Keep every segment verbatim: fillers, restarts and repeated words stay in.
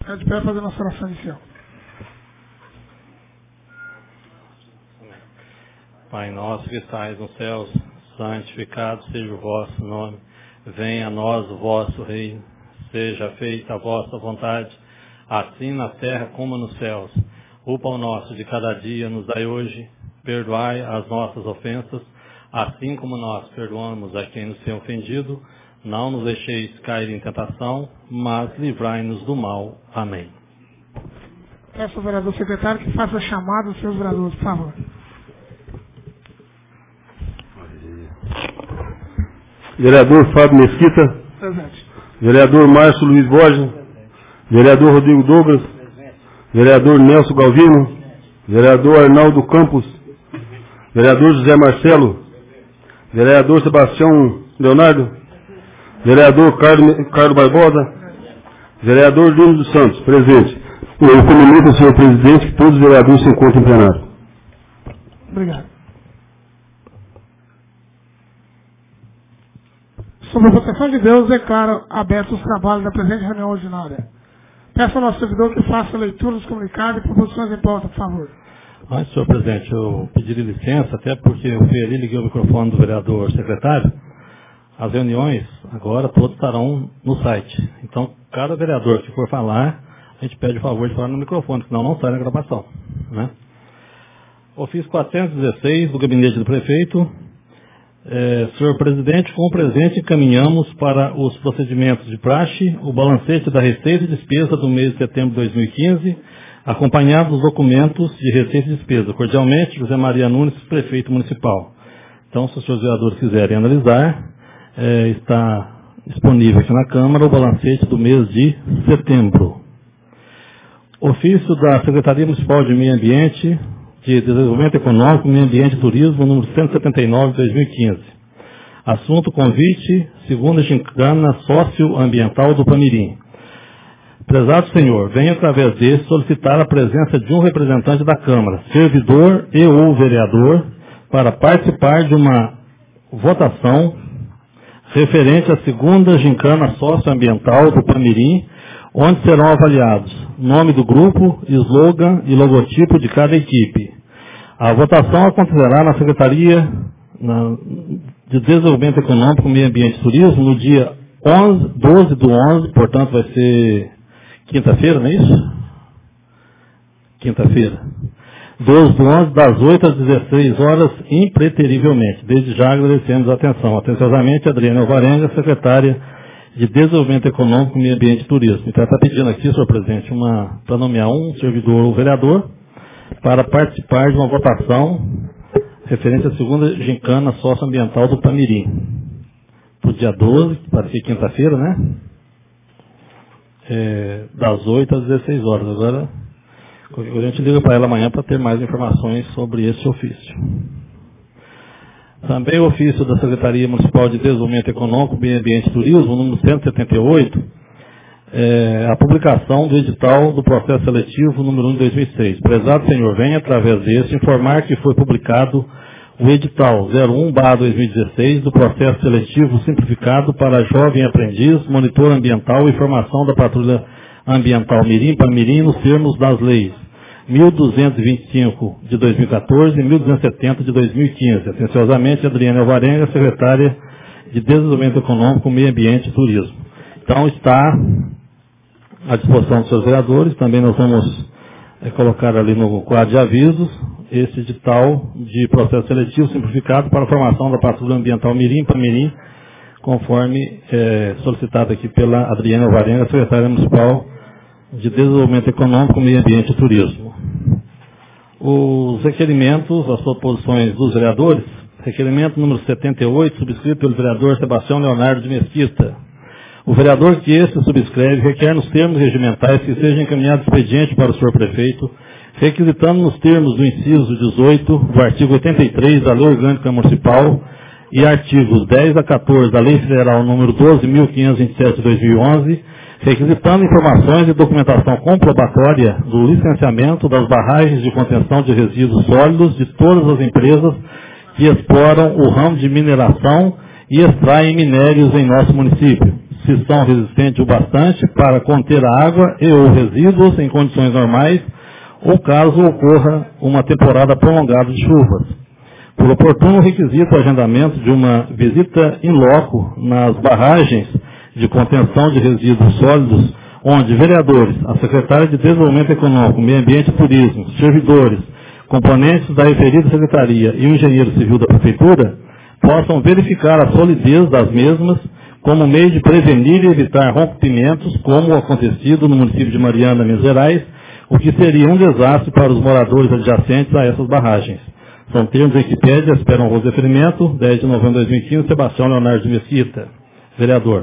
ficar de pé fazer nossa oração inicial. Pai nosso que estais nos céus, santificado seja o vosso nome. Venha a nós o vosso reino. Seja feita a vossa vontade, assim na terra como nos céus. O pão nosso de cada dia nos dai hoje. Perdoai as nossas ofensas, assim como nós perdoamos a quem nos tem ofendido. Não nos deixeis cair em tentação, mas livrai-nos do mal. Amém. Peço ao vereador secretário que faça a chamada dos seus vereadores, por favor. Vereador Fábio Mesquita. Presente. Vereador Márcio Luiz Borges. Vereador Rodrigo Douglas. Vereador Nelson Galvino. Vereador Arnaldo Campos. Vereador José Marcelo. Vereador Sebastião Leonardo. Vereador Carlos, Carlos Barbosa. Vereador Júnior dos Santos, presente. Eu comunico ao senhor presidente que todos os vereadores se encontram em plenário. Obrigado. Sob a proteção de Deus, declaro abertos os trabalhos da presente reunião ordinária. Peço ao nosso servidor que faça a leitura dos comunicados e proposições em pauta, por favor. Antes, senhor presidente, eu pediria licença, até porque eu fui ali, liguei o microfone do vereador secretário. As reuniões, agora, todas estarão no site. Então, cada vereador que for falar, a gente pede o favor de falar no microfone, senão não sai na gravação. Né? Ofício quatrocentos e dezesseis, do gabinete do prefeito. É, senhor presidente, com o presente encaminhamos para os procedimentos de praxe o balancete da receita e despesa do mês de setembro de dois mil e quinze, acompanhado dos documentos de receita e despesa. Cordialmente, José Maria Nunes, prefeito municipal. Então, se os senhores vereadores quiserem analisar, é, está disponível aqui na Câmara o balancete do mês de setembro. Ofício da Secretaria Municipal de Meio Ambiente, de Desenvolvimento Econômico, Meio Ambiente e Turismo, número cento e setenta e nove, de dois mil e quinze. Assunto: convite, segunda gincana socioambiental do Pamirim. Prezado senhor, venho através deste solicitar a presença de um representante da Câmara, servidor e ou vereador, para participar de uma votação referente à segunda gincana socioambiental do Pamirim, onde serão avaliados nome do grupo, slogan e logotipo de cada equipe. A votação acontecerá na Secretaria de Desenvolvimento Econômico, Meio Ambiente e Turismo no dia onze, doze do onze, portanto vai ser quinta-feira, não é isso? Quinta-feira. doze do onze, das oito às dezesseis horas, impreterivelmente. Desde já agradecemos a atenção. Atenciosamente, Adriana Alvarenga, secretária de Desenvolvimento Econômico, Meio Ambiente e Turismo. Então, está pedindo aqui, senhor presidente, uma, para nomear um servidor ou vereador para participar de uma votação referente à segunda gincana socioambiental do Pamirim. Para o dia doze, que parece ser quinta-feira, né? É, das oito às dezesseis horas. Agora, a gente liga para ela amanhã para ter mais informações sobre esse ofício. Também o ofício da Secretaria Municipal de Desenvolvimento Econômico, Meio Ambiente e Turismo, número cento e setenta e oito, é, a publicação do edital do processo seletivo número um de dois mil e seis. Prezado senhor, venha através deste informar que foi publicado o edital zero um barra dois mil e dezesseis do processo seletivo simplificado para jovem aprendiz, monitor ambiental e formação da patrulha ambiental Mirim para Mirim nos termos das leis mil duzentos e vinte e cinco de dois mil e quatorze e mil duzentos e setenta de dois mil e quinze. Atenciosamente, Adriana Alvarenga, secretária de Desenvolvimento Econômico, Meio Ambiente e Turismo. Então, está à disposição dos seus vereadores. Também nós vamos é, colocar ali no quadro de avisos esse edital de processo seletivo simplificado para a formação da patrulha ambiental Mirim para Mirim, conforme é, solicitado aqui pela Adriana Alvarenga, secretária municipal de Desenvolvimento Econômico, Meio Ambiente e Turismo. Os requerimentos, as proposições dos vereadores: requerimento número setenta e oito, subscrito pelo vereador Sebastião Leonardo de Mesquita. O vereador que este subscreve requer nos termos regimentais que seja encaminhado expediente para o senhor prefeito, requisitando nos termos do inciso dezoito do artigo oitenta e três da Lei Orgânica Municipal e artigos dez a quatorze da Lei Federal número doze mil quinhentos e vinte e sete de dois mil e onze, requisitando informações e documentação comprobatória do licenciamento das barragens de contenção de resíduos sólidos de todas as empresas que exploram o ramo de mineração e extraem minérios em nosso município, se são resistentes o bastante para conter a água e ou resíduos em condições normais, ou caso ocorra uma temporada prolongada de chuvas. Por oportuno, requisito o agendamento de uma visita in loco nas barragens de contenção de resíduos sólidos, onde vereadores, a secretária de Desenvolvimento Econômico, Meio Ambiente e Turismo, servidores, componentes da referida secretaria e o engenheiro civil da Prefeitura possam verificar a solidez das mesmas como meio de prevenir e evitar rompimentos, como o acontecido no município de Mariana, Minas Gerais, o que seria um desastre para os moradores adjacentes a essas barragens. São termos da Wikipédia, esperam o referimento, dez de novembro de dois mil e quinze, Sebastião Leonardo de Mesquita, vereador.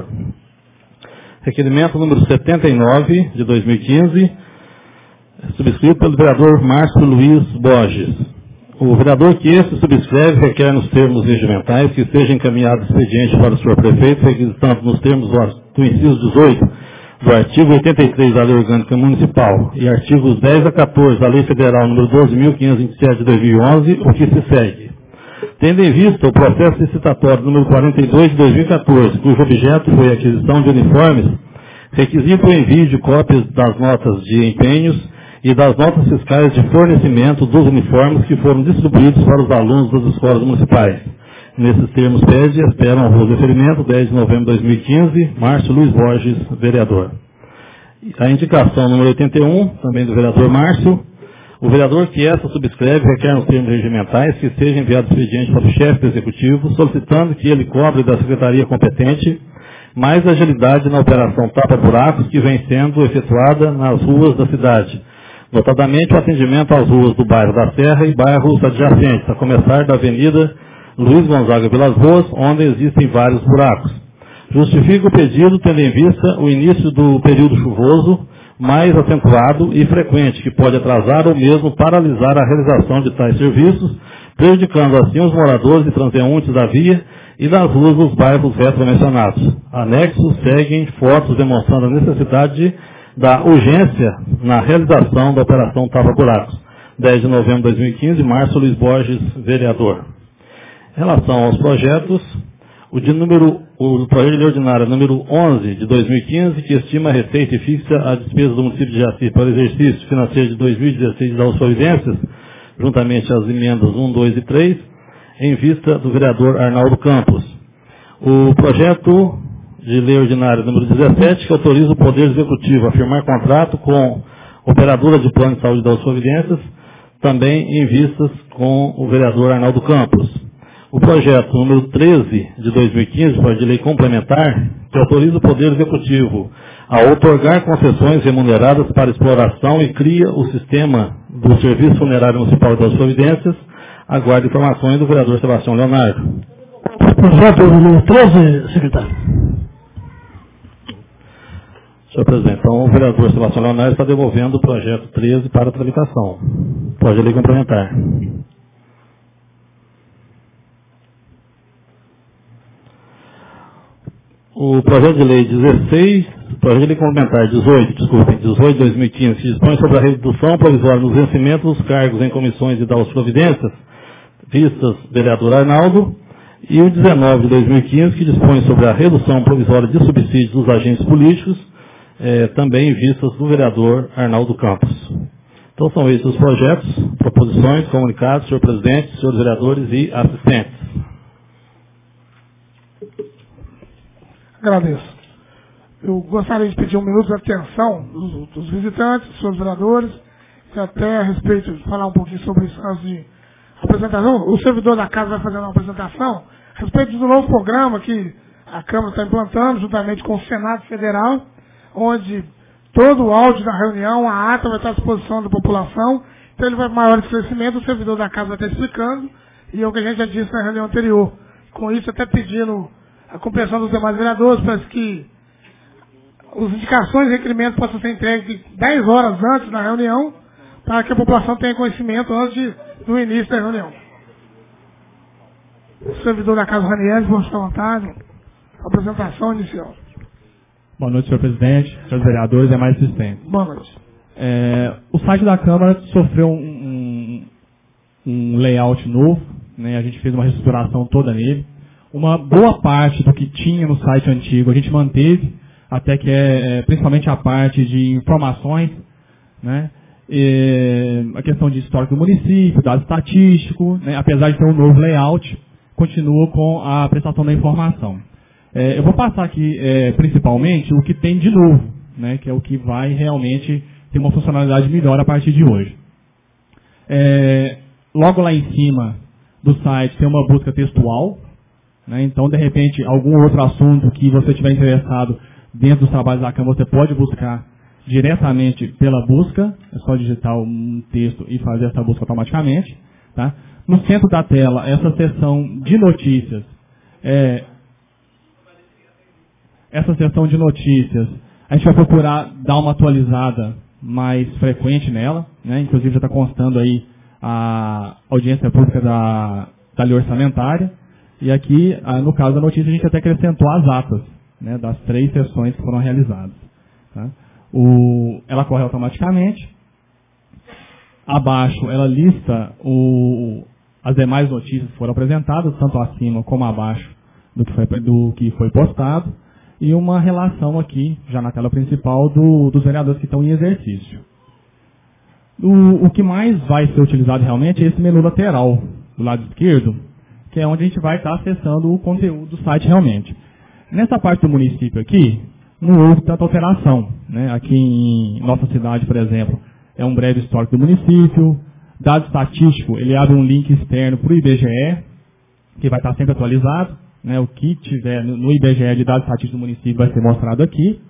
Requerimento número setenta e nove, de dois mil e quinze, subscrito pelo vereador Márcio Luiz Borges. O vereador que este subscreve requer nos termos regimentais que seja encaminhado expediente para o senhor prefeito, requisitando nos termos do inciso dezoito do artigo oitenta e três da Lei Orgânica Municipal e artigos dez a quatorze da Lei Federal número doze mil quinhentos e vinte e sete de dois mil e onze, o que se segue. Tendo em vista o processo licitatório número quarenta e dois de dois mil e quatorze, cujo objeto foi a aquisição de uniformes, requisito o envio de cópias das notas de empenhos e das notas fiscais de fornecimento dos uniformes que foram distribuídos para os alunos das escolas municipais. Nesses termos pede, esperam o referimento, dez de novembro de dois mil e quinze, Márcio Luiz Borges, vereador. A indicação número oitenta e um, também do vereador Márcio. O vereador que essa subscreve requer nos termos regimentais que seja enviado expediente para o chefe do executivo, solicitando que ele cobre da secretaria competente mais agilidade na operação tapa-buracos que vem sendo efetuada nas ruas da cidade, notadamente o atendimento às ruas do bairro da Serra e bairros adjacentes, a começar da Avenida Luiz Gonzaga Vilas Boas, onde existem vários buracos. Justifica o pedido tendo em vista o início do período chuvoso mais acentuado e frequente, que pode atrasar ou mesmo paralisar a realização de tais serviços, prejudicando assim os moradores e transeuntes da via e das ruas dos bairros retromencionados. Anexos seguem fotos demonstrando a necessidade da urgência na realização da operação tapa-buracos. dez de novembro de dois mil e quinze, Márcio Luiz Borges, vereador. Em relação aos projetos, o, de número, o projeto de lei ordinária número onze de dois mil e quinze, que estima a receita e fixa a despesa do município de Jaci para o exercício financeiro de dois mil e dezesseis das providências, juntamente às emendas um, dois e três, em vista do vereador Arnaldo Campos. O projeto de lei ordinária número dezessete, que autoriza o Poder Executivo a firmar contrato com operadora de plano de saúde das providências, também em vistas com o vereador Arnaldo Campos. O projeto número treze de dois mil e quinze, projeto de lei complementar, que autoriza o Poder Executivo a outorgar concessões remuneradas para exploração e cria o sistema do Serviço Funerário Municipal das Providências, aguardo informações do vereador Sebastião Leonardo. Projeto número treze, secretário. Senhor presidente, então o vereador Sebastião Leonardo está devolvendo o projeto treze para tramitação. Projeto de lei complementar. O projeto de lei dezesseis, projeto de lei complementar dezoito, desculpem, dezoito de dois mil e quinze, que dispõe sobre a redução provisória nos vencimentos dos cargos em comissões e das providências, vistas vereador Arnaldo, e o dezenove de dois mil e quinze, que dispõe sobre a redução provisória de subsídios dos agentes políticos, eh, também vistas do vereador Arnaldo Campos. Então são esses os projetos, proposições, comunicados, senhor presidente, senhores vereadores e assistentes. Agradeço. Eu gostaria de pedir um minuto de atenção dos, dos visitantes, dos seus vereadores, e até a respeito de falar um pouquinho sobre isso antes de apresentação. O servidor da casa vai fazer uma apresentação a respeito do novo programa que a Câmara está implantando, juntamente com o Senado Federal, onde todo o áudio da reunião, a ata vai estar à disposição da população. Então ele vai maior esclarecimento, o servidor da casa vai estar explicando, e é o que a gente já disse na reunião anterior. Com isso, até pedindo a compreensão dos demais vereadores para que as indicações e requerimentos possam ser entregues dez horas antes da reunião, para que a população tenha conhecimento antes do início da reunião. O servidor da Casa Ranieri, vamos ficar à vontade. Apresentação inicial. Boa noite, senhor presidente, senhores vereadores e demais assistentes. Boa noite. É, o site da Câmara sofreu um, um, um layout novo, né? A gente fez uma reestruturação toda nele. uma boa parte do que tinha no site antigo a gente manteve, até que é, é principalmente a parte de informações, né? E a questão de histórico do município, dado estatístico, né? Apesar de ter um novo layout, continua com a prestação da informação. É, eu vou passar aqui é, principalmente o que tem de novo, né? Que é o que vai realmente ter uma funcionalidade melhor a partir de hoje. É, logo lá em cima do site tem uma busca textual, né? Então, de repente, algum outro assunto que você estiver interessado dentro dos trabalhos da Câmara, você pode buscar diretamente pela busca, é só digitar um texto e fazer essa busca automaticamente. Tá? No centro da tela, essa seção de notícias, é, essa seção de notícias, a gente vai procurar dar uma atualizada mais frequente nela, né? Inclusive já está constando aí a audiência pública da, da lei orçamentária, e aqui, no caso da notícia, a gente até acrescentou as atas, né, das três sessões que foram realizadas. Tá? O, ela corre automaticamente. Abaixo, ela lista o, as demais notícias que foram apresentadas, tanto acima como abaixo do que foi, do que foi postado, e uma relação aqui, já na tela principal, do, dos vereadores que estão em exercício. O, o que mais vai ser utilizado realmente é esse menu lateral, do lado esquerdo, que é onde a gente vai estar acessando o conteúdo do site realmente. Nessa parte do município aqui, não houve tanta alteração, né? Aqui em nossa cidade, por exemplo, é um breve histórico do município. Dado estatístico, ele abre um link externo para o I B G E, que vai estar sempre atualizado, né? O que tiver no I B G E de dados estatísticos do município vai ser mostrado aqui.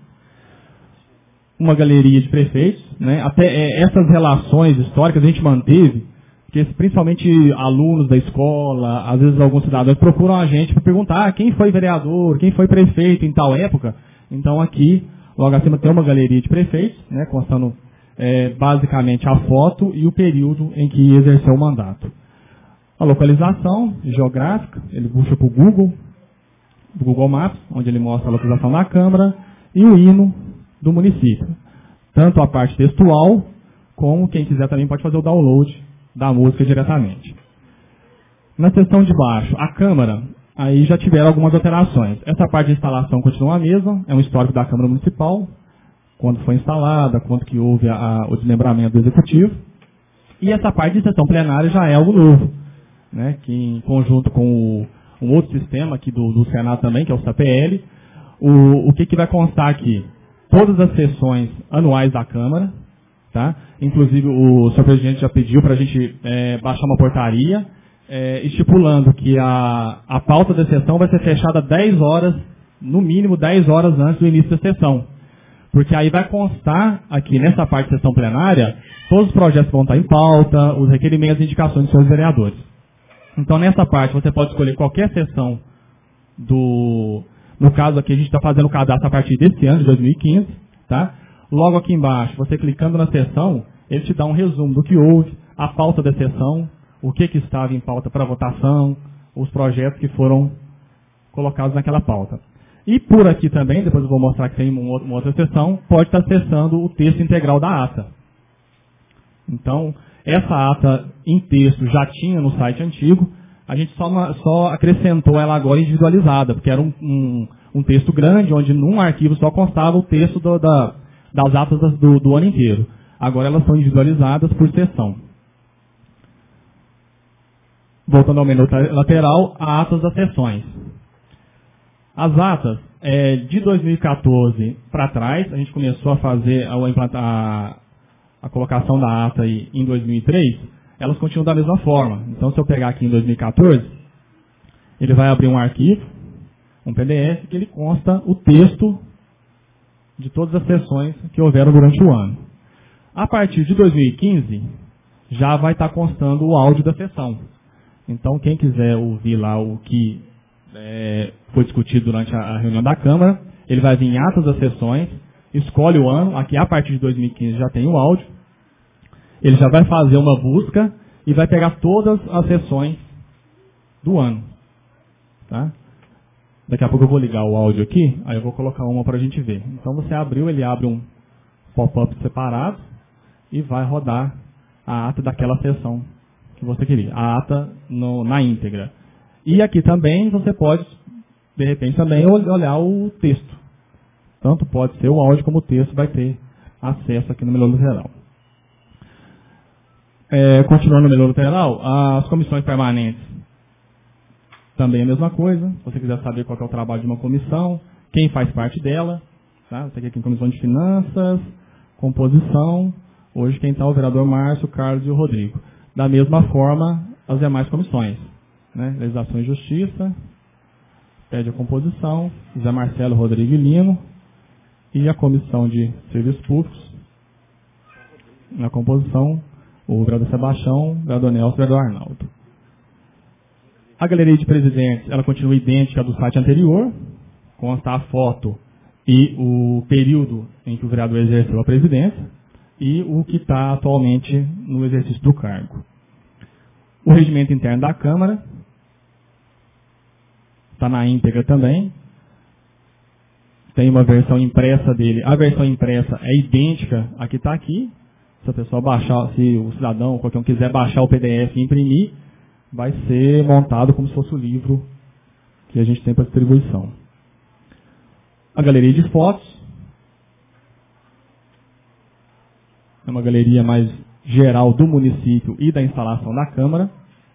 Uma galeria de prefeitos, né? Até é, essas relações históricas a gente manteve, porque principalmente alunos da escola, às vezes alguns cidadãos procuram a gente para perguntar ah, quem foi vereador, quem foi prefeito em tal época. Então aqui, logo acima tem uma galeria de prefeitos, né, constando é, basicamente a foto e o período em que exerceu o mandato. A localização geográfica, ele puxa para o Google, do Google Maps, onde ele mostra a localização da Câmara, e o hino do município. Tanto a parte textual, como quem quiser também pode fazer o download da música diretamente. Na seção de baixo, a Câmara, aí já tiveram algumas alterações. Essa parte de instalação continua a mesma, é um histórico da Câmara Municipal, quando foi instalada, quando que houve a, a, o desmembramento do Executivo. E essa parte de sessão plenária já é algo novo, né, que em conjunto com o, um outro sistema aqui do, do Senado também, que é o S A P L, o, o que, que vai constar aqui? Todas as sessões anuais da Câmara, tá? Inclusive o senhor presidente já pediu para a gente é, baixar uma portaria, é, estipulando que a, a pauta da sessão vai ser fechada dez horas, no mínimo dez horas antes do início da sessão. Porque aí vai constar aqui nessa parte de sessão plenária todos os projetos que vão estar em pauta, os requerimentos e indicações dos seus vereadores. Então nessa parte você pode escolher qualquer sessão do... No caso aqui a gente está fazendo o cadastro a partir desse ano, de dois mil e quinze, tá? Logo aqui embaixo, você clicando na sessão, ele te dá um resumo do que houve, a pauta da sessão, o que, que estava em pauta para votação, os projetos que foram colocados naquela pauta. E por aqui também, depois eu vou mostrar que tem uma outra sessão, pode estar acessando o texto integral da ata. Então, essa ata em texto já tinha no site antigo, a gente só, só acrescentou ela agora individualizada, porque era um, um, um texto grande, onde num arquivo só constava o texto do, da, das atas do, do ano inteiro. Agora elas são individualizadas por sessão. Voltando ao menu lateral, atas das sessões. As atas, é, de dois mil e quatorze para trás, a gente começou a fazer a, implantar, a, a colocação da ata aí em dois mil e três, elas continuam da mesma forma. Então, se eu pegar aqui em dois mil e quatorze, ele vai abrir um arquivo, um P D F, que ele consta o texto de todas as sessões que houveram durante o ano. A partir de dois mil e quinze, já vai estar constando o áudio da sessão. Então, quem quiser ouvir lá o que é, foi discutido durante a, a reunião da Câmara, ele vai vir em atas das sessões, escolhe o ano, aqui a partir de dois mil e quinze já tem o áudio, ele já vai fazer uma busca e vai pegar todas as sessões do ano. Tá? Daqui a pouco eu vou ligar o áudio aqui, aí eu vou colocar uma para a gente ver. Então você abriu, ele abre um pop-up separado e vai rodar a ata daquela sessão que você queria, a ata no, na íntegra. E aqui também você pode, de repente, também olhar o texto. Tanto pode ser o áudio como o texto vai ter acesso aqui no Melhor Lateral. É, continuando no Melhor Lateral, as comissões permanentes também é a mesma coisa. Se você quiser saber qual é o trabalho de uma comissão, quem faz parte dela, tá? Você aqui tem comissão de finanças, composição. Hoje quem está é o vereador Márcio, o Carlos e o Rodrigo. Da mesma forma, as demais comissões, né? Legislação e Justiça, pede a composição, Zé Marcelo, Rodrigo e Lino, e a comissão de Serviços Públicos, na composição, o vereador Sebastião, o vereador Nelson e o vereador Arnaldo. A galeria de presidentes, ela continua idêntica do site anterior, consta a foto e o período em que o vereador exerceu a presidência e o que está atualmente no exercício do cargo. O regimento interno da Câmara está na íntegra também. Tem uma versão impressa dele. A versão impressa é idêntica à que está aqui. Se a pessoa baixar, se o cidadão, qualquer um quiser baixar o P D F e imprimir, vai ser montado como se fosse o livro que a gente tem para distribuição. A galeria de fotos é uma galeria mais geral do município e da instalação da Câmara.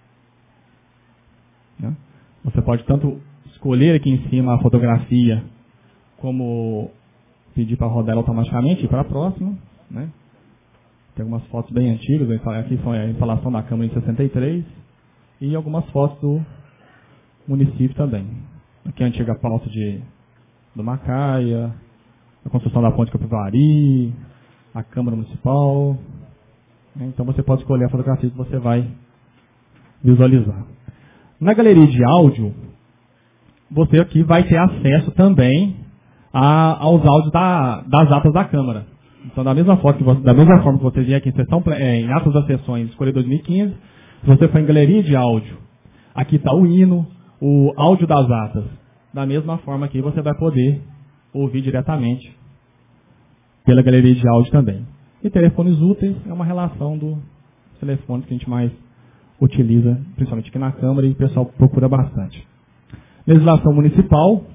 Você pode tanto escolher aqui em cima a fotografia, como pedir para rodar ela automaticamente e ir para a próxima, né? Tem algumas fotos bem antigas, aqui são a instalação da Câmara em sessenta e três, e algumas fotos do município também. Aqui a antiga pauta de, do Macaia, a construção da ponte Capivari, a Câmara Municipal. Então você pode escolher a fotografia que você vai visualizar. Na galeria de áudio, você aqui vai ter acesso também a, aos áudios da, das atas da Câmara. Então, da mesma, forma que você, da mesma forma que você vier aqui em, sessão, é, em atas das sessões Escolha dois mil e quinze, se você for em galeria de áudio, aqui está o hino, o áudio das atas. Da mesma forma que você vai poder ouvir diretamente pela galeria de áudio também. E telefones úteis é uma relação dos telefones que a gente mais utiliza, principalmente aqui na Câmara, e o pessoal procura bastante. Legislação municipal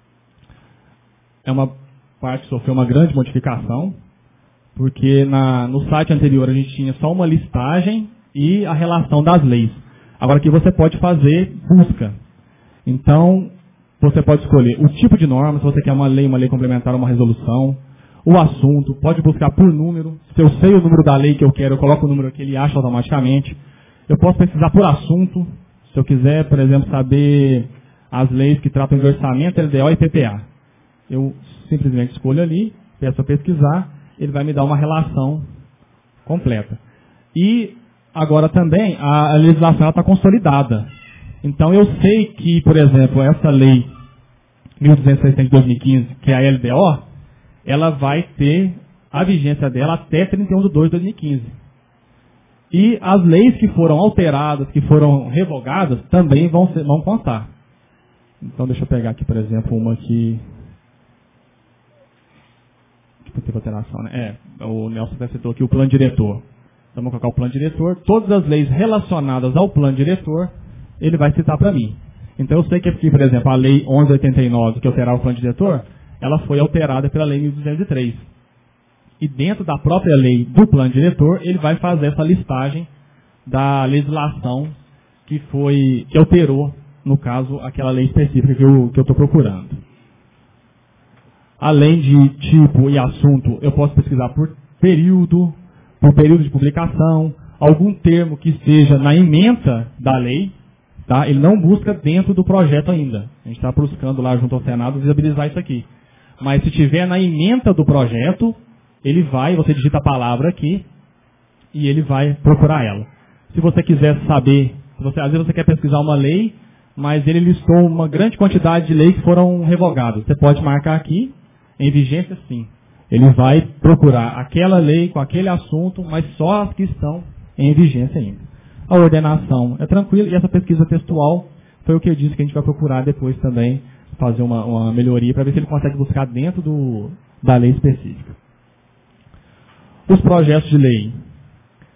é uma parte que sofreu uma grande modificação, porque na, no site anterior a gente tinha só uma listagem e a relação das leis. Agora aqui você pode fazer busca. Então, você pode escolher o tipo de norma, se você quer uma lei, uma lei complementar, uma resolução, o assunto, pode buscar por número. Se eu sei o número da lei que eu quero, eu coloco o número que ele acha automaticamente. Eu posso pesquisar por assunto, se eu quiser, por exemplo, saber as leis que tratam de orçamento, L D O e P P A. Eu simplesmente escolho ali, peço a pesquisar, ele vai me dar uma relação completa. E agora também a legislação está consolidada. Então eu sei que, por exemplo, essa lei mil duzentos e sessenta de dois mil e quinze, que é a L D O, ela vai ter a vigência dela até trinta e um de dois de dois mil e quinze. E as leis que foram alteradas, que foram revogadas, também vão, ser, vão constar. Então deixa eu pegar aqui, por exemplo, uma que... que teve alteração, né? É, o Nelson citou aqui o plano diretor. Então vamos colocar o plano diretor. Todas as leis relacionadas ao plano diretor, ele vai citar para mim. Então eu sei que aqui, por exemplo, a lei onze oitenta e nove, que alterava o plano diretor, ela foi alterada pela lei mil duzentos e três. E dentro da própria lei do plano diretor, ele vai fazer essa listagem da legislação que foi, que alterou, no caso, aquela lei específica que eu que eu estou procurando. Além de tipo e assunto, eu posso pesquisar por período, por período de publicação, algum termo que esteja na ementa da lei, tá? Ele não busca dentro do projeto ainda. A gente está buscando lá junto ao Senado viabilizar isso aqui. Mas se tiver na ementa do projeto, ele vai, você digita a palavra aqui e ele vai procurar ela. Se você quiser saber, se você, às vezes você quer pesquisar uma lei, mas ele listou uma grande quantidade de leis que foram revogadas. Você pode marcar aqui, em vigência sim. Ele vai procurar aquela lei com aquele assunto, mas só as que estão em vigência ainda. A ordenação é tranquila e essa pesquisa textual foi o que eu disse que a gente vai procurar depois também fazer uma, uma melhoria para ver se ele consegue buscar dentro do, da lei específica. Os projetos de lei.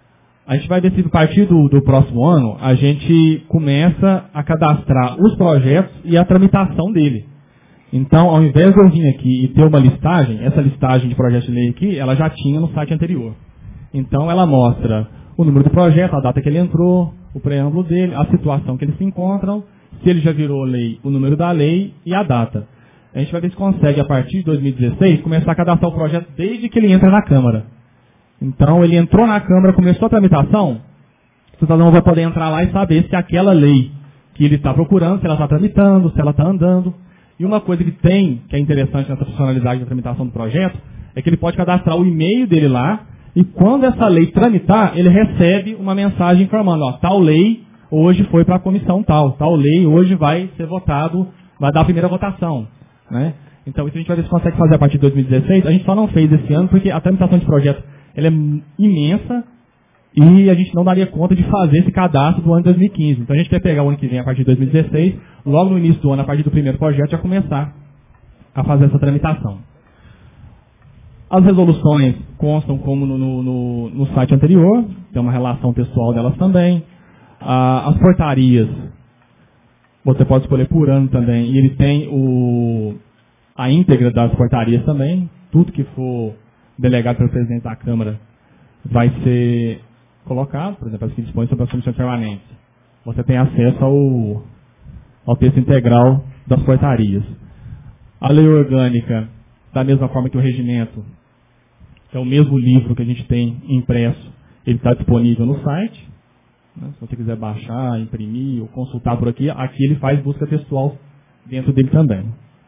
A gente vai ver se a partir do, do próximo ano a gente começa a cadastrar os projetos e a tramitação dele. Então, ao invés de eu vir aqui e ter uma listagem, essa listagem de projetos de lei aqui, ela já tinha no site anterior. Então, ela mostra o número do projeto, a data que ele entrou, o preâmbulo dele, a situação que eles se encontram, se ele já virou lei, o número da lei e a data. A gente vai ver se consegue, a partir de dois mil e dezesseis, começar a cadastrar o projeto desde que ele entra na Câmara. Então, ele entrou na Câmara, começou a tramitação, o cidadão vai poder entrar lá e saber se aquela lei que ele está procurando, se ela está tramitando, se ela está andando. E uma coisa que tem, que é interessante nessa funcionalidade da tramitação do projeto, é que ele pode cadastrar o e-mail dele lá, e quando essa lei tramitar, ele recebe uma mensagem informando, ó, tal lei hoje foi para a comissão tal, tal lei hoje vai ser votado, vai dar a primeira votação, né? Então, isso a gente vai ver se consegue fazer a partir de dois mil e dezesseis. A gente só não fez esse ano porque a tramitação de projeto ela é imensa e a gente não daria conta de fazer esse cadastro do ano de dois mil e quinze. Então, a gente quer pegar o ano que vem, a partir de dois mil e dezesseis, logo no início do ano, a partir do primeiro projeto, já começar a fazer essa tramitação. As resoluções constam como no, no, no site anterior, tem uma relação textual delas também. Ah, as portarias, você pode escolher por ano também, e ele tem o, a íntegra das portarias também. Tudo que for delegado pelo presidente da Câmara vai ser colocado, por exemplo, as que dispõem sobre as comissões permanentes. Você tem acesso ao, ao texto integral das portarias. A lei orgânica, da mesma forma que o regimento, é o mesmo livro que a gente tem impresso, ele está disponível no site. Né? Se você quiser baixar, imprimir ou consultar por aqui, aqui ele faz busca textual dentro dele também.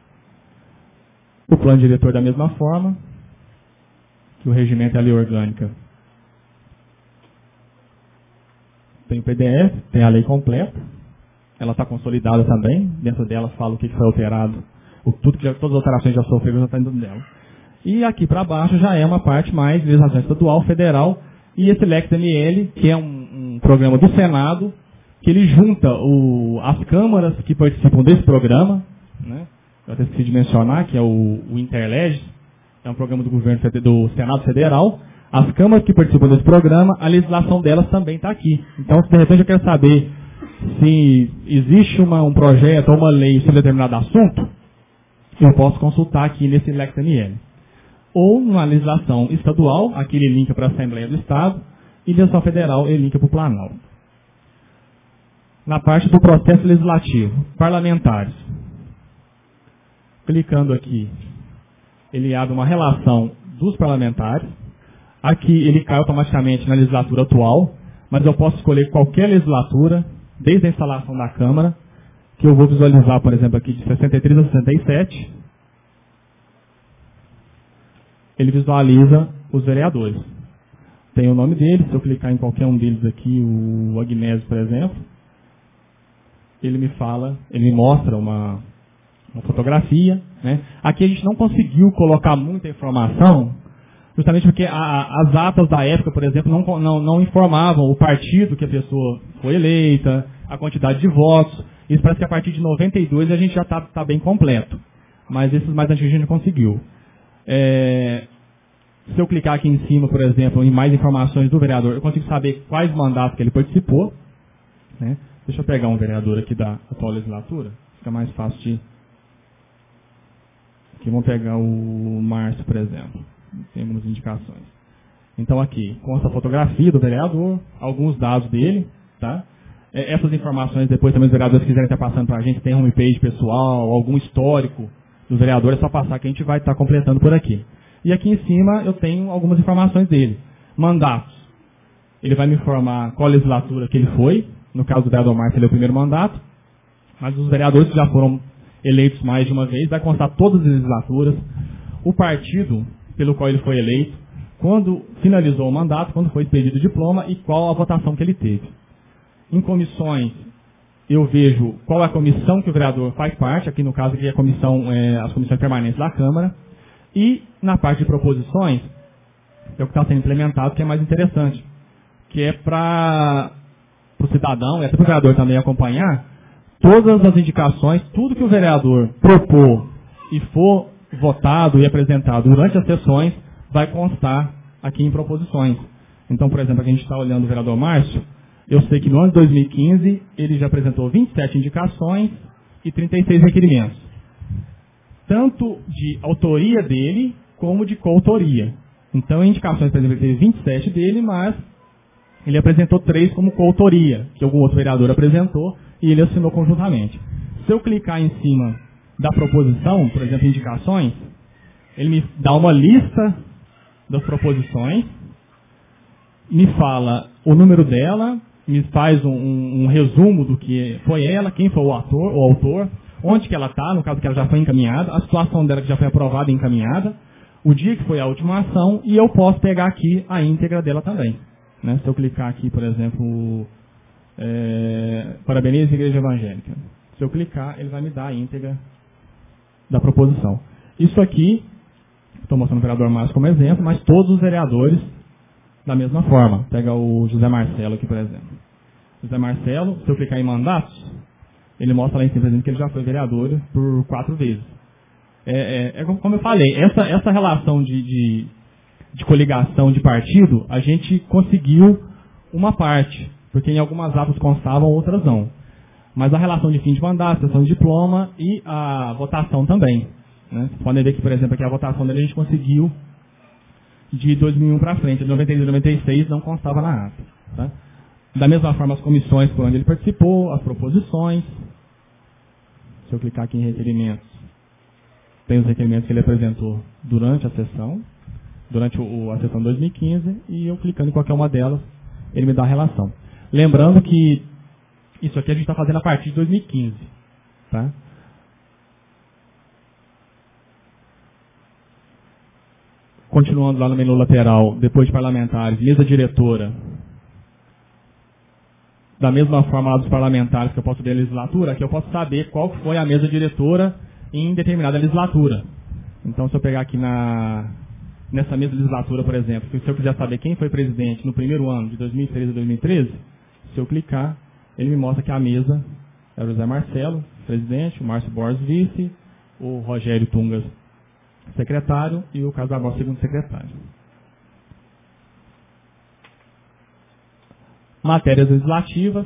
O plano diretor da mesma forma, que o regimento é a lei orgânica. Tem o P D F, tem a lei completa, ela está consolidada também, dentro dela fala o que foi alterado, o, tudo que já, todas as alterações já sofreram já está dentro dela. E aqui para baixo já é uma parte mais legislação estadual, federal, e esse Lex M L, que é um, um programa do Senado, que ele junta o, as câmaras que participam desse programa, né? Eu até esqueci de mencionar, que é o, o Interleg, é um programa do governo do Senado Federal. As câmaras que participam desse programa, a legislação delas também está aqui. Então, se de repente eu quero saber se existe uma, um projeto ou uma lei sobre determinado assunto, eu posso consultar aqui nesse Lex M L. Ou numa legislação estadual, aqui ele linka para a Assembleia do Estado, e legislação federal ele linka para o Planalto. Na parte do processo legislativo, parlamentares. Clicando aqui, ele abre uma relação dos parlamentares. Aqui ele cai automaticamente na legislatura atual, mas eu posso escolher qualquer legislatura, desde a instalação da Câmara, que eu vou visualizar, por exemplo, aqui de sessenta e três a sessenta e sete. Ele visualiza os vereadores. Tem o nome deles, se eu clicar em qualquer um deles aqui, o Agnésio, por exemplo, ele me fala, ele me mostra uma, uma fotografia, né? Aqui a gente não conseguiu colocar muita informação, justamente porque a, as atas da época, por exemplo, não, não, não informavam o partido que a pessoa foi eleita, a quantidade de votos. Isso parece que a partir de noventa e dois a gente já está tá bem completo. Mas esses mais antigos a gente não conseguiu. É, se eu clicar aqui em cima, por exemplo, em mais informações do vereador, eu consigo saber quais mandatos que ele participou. Né? Deixa eu pegar um vereador aqui da atual legislatura, fica mais fácil de... Aqui vamos pegar o Márcio, por exemplo. Tem algumas indicações. Então aqui, consta a fotografia do vereador, alguns dados dele, tá? Essas informações depois também os vereadores quiserem estar passando para a gente, tem homepage pessoal, algum histórico dos vereadores, é só passar que a gente vai estar completando por aqui. E aqui em cima eu tenho algumas informações dele. Mandatos. Ele vai me informar qual legislatura que ele foi. No caso do vereador Márcio, ele é o primeiro mandato. Mas os vereadores que já foram eleitos mais de uma vez, vai constar todas as legislaturas, o partido pelo qual ele foi eleito, quando finalizou o mandato, quando foi expedido o diploma e qual a votação que ele teve. Em comissões, eu vejo qual é a comissão que o vereador faz parte, aqui no caso aqui é a comissão, é, as comissões permanentes da Câmara, e na parte de proposições, é o que está sendo implementado, que é mais interessante, que é para o cidadão, e até para o vereador também acompanhar, todas as indicações, tudo que o vereador propor e for votado e apresentado durante as sessões, vai constar aqui em proposições. Então, por exemplo, aqui a gente está olhando o vereador Márcio, eu sei que no ano de dois mil e quinze ele já apresentou vinte e sete indicações e trinta e seis requerimentos. Tanto de autoria dele, como de coautoria. Então, indicações, por exemplo, ele teve vinte e sete dele, mas ele apresentou três como coautoria, que algum outro vereador apresentou, e ele assinou conjuntamente. Se eu clicar em cima da proposição, por exemplo, indicações, ele me dá uma lista das proposições, me fala o número dela, me faz um, um, um resumo do que foi ela, quem foi o ator, o autor, onde que ela está, no caso que ela já foi encaminhada, a situação dela que já foi aprovada e encaminhada, o dia que foi a última ação, e eu posso pegar aqui a íntegra dela também. Né? Se eu clicar aqui, por exemplo, é, parabenizo a Igreja Evangélica. Se eu clicar, ele vai me dar a íntegra da proposição. Isso aqui, estou mostrando o vereador Márcio como exemplo, mas todos os vereadores da mesma forma. Pega o José Marcelo aqui, por exemplo. José Marcelo, se eu clicar em mandatos, ele mostra lá em cima, por exemplo, que ele já foi vereador por quatro vezes. É, é, é como eu falei, essa, essa relação de, de, de coligação de partido, a gente conseguiu uma parte, porque em algumas atas constavam, outras não. Mas a relação de fim de mandato, sessão de diploma e a votação também. Né? Vocês podem ver que, por exemplo, aqui a votação dele a gente conseguiu de dois mil e um para frente, de noventa e três a noventa e seis não constava na ata. Tá? Da mesma forma, as comissões por onde ele participou, as proposições. Se eu clicar aqui em requerimentos, tem os requerimentos que ele apresentou durante a sessão, durante o, a sessão de dois mil e quinze, e eu clicando em qualquer uma delas, ele me dá a relação. Lembrando que isso aqui a gente está fazendo a partir de dois mil e quinze. Tá? Continuando lá no menu lateral, depois de parlamentares, mesa diretora. Da mesma forma lá dos parlamentares que eu posso ver a legislatura, aqui eu posso saber qual foi a mesa diretora em determinada legislatura. Então, se eu pegar aqui na, nessa mesa legislatura, por exemplo, se eu quiser saber quem foi presidente no primeiro ano, de dois mil e treze a dois mil e treze, se eu clicar, ele me mostra que a mesa é o José Marcelo, presidente, o Márcio Borges, vice, o Rogério Tungas, secretário, e o Carlos Barbosa, segundo secretário. Matérias legislativas.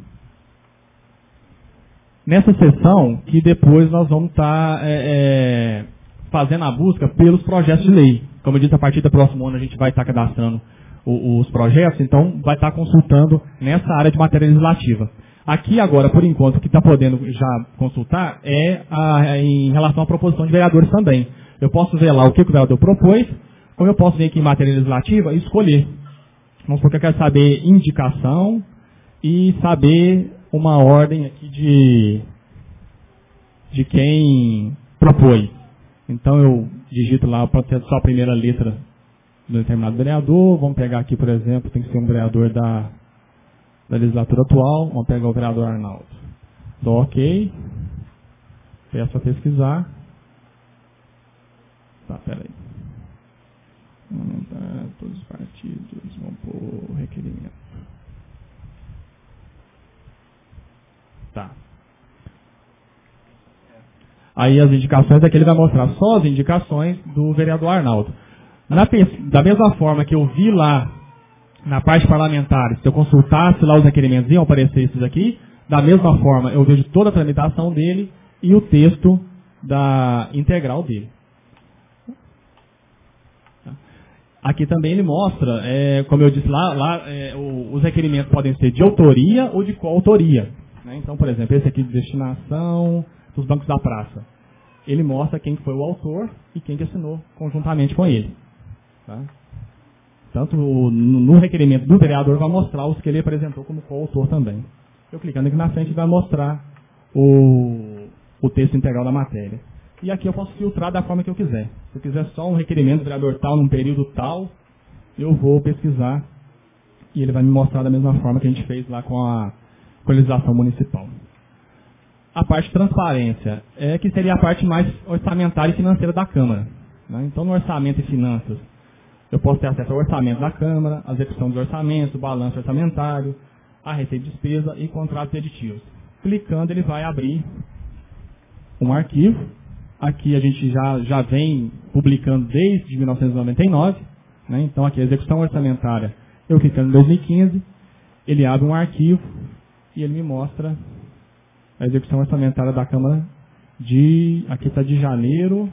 Nessa sessão, que depois nós vamos estar tá, é, é, fazendo a busca pelos projetos de lei. Como eu disse, a partir do próximo ano a gente vai estar tá cadastrando o, os projetos, então vai estar tá consultando nessa área de matéria legislativa. Aqui agora, por enquanto, o que está podendo já consultar é a, em relação à proposição de vereadores também. Eu posso ver lá o que o vereador propôs, como eu posso vir aqui em matéria legislativa e escolher. Vamos supor que eu quero saber indicação e saber uma ordem aqui de, de quem propôs. Então eu digito lá, pode ser só a primeira letra do determinado vereador. Vamos pegar aqui, por exemplo, tem que ser um vereador da, da legislatura atual. Vamos pegar o vereador Arnaldo. Dou OK. Peço para pesquisar. Tá, peraí. Aumentar todos os partidos, vão pôr requerimento. Tá. Aí as indicações aqui ele vai mostrar só as indicações do vereador Arnaldo. Na, da mesma forma que eu vi lá na parte parlamentar, se eu consultasse lá os requerimentos, iam aparecer esses aqui. Da mesma forma eu vejo toda a tramitação dele e o texto da integral dele. Aqui também ele mostra, é, como eu disse lá, lá é, o, os requerimentos podem ser de autoria ou de coautoria. Né? Então, por exemplo, esse aqui de destinação dos bancos da praça. Ele mostra quem foi o autor e quem que assinou conjuntamente com ele. Tá? Tanto no, no requerimento do vereador vai mostrar os que ele apresentou como coautor também. Eu clicando aqui na frente vai mostrar o, o texto integral da matéria. E aqui eu posso filtrar da forma que eu quiser. Se eu quiser só um requerimento do vereador tal, num período tal, eu vou pesquisar e ele vai me mostrar da mesma forma que a gente fez lá com a, com a legislação municipal. A parte de transparência é que seria a parte mais orçamentária e financeira da Câmara. Né? Então, no orçamento e finanças, eu posso ter acesso ao orçamento da Câmara, a execução dos orçamentos, o balanço orçamentário, a receita de despesa e contratos editivos. Clicando, ele vai abrir um arquivo. Aqui a gente já, já vem publicando desde mil novecentos e noventa e nove. Né? Então, aqui a execução orçamentária Eu clicando em dois mil e quinze, ele abre um arquivo e ele me mostra a execução orçamentária da Câmara de, aqui está de janeiro,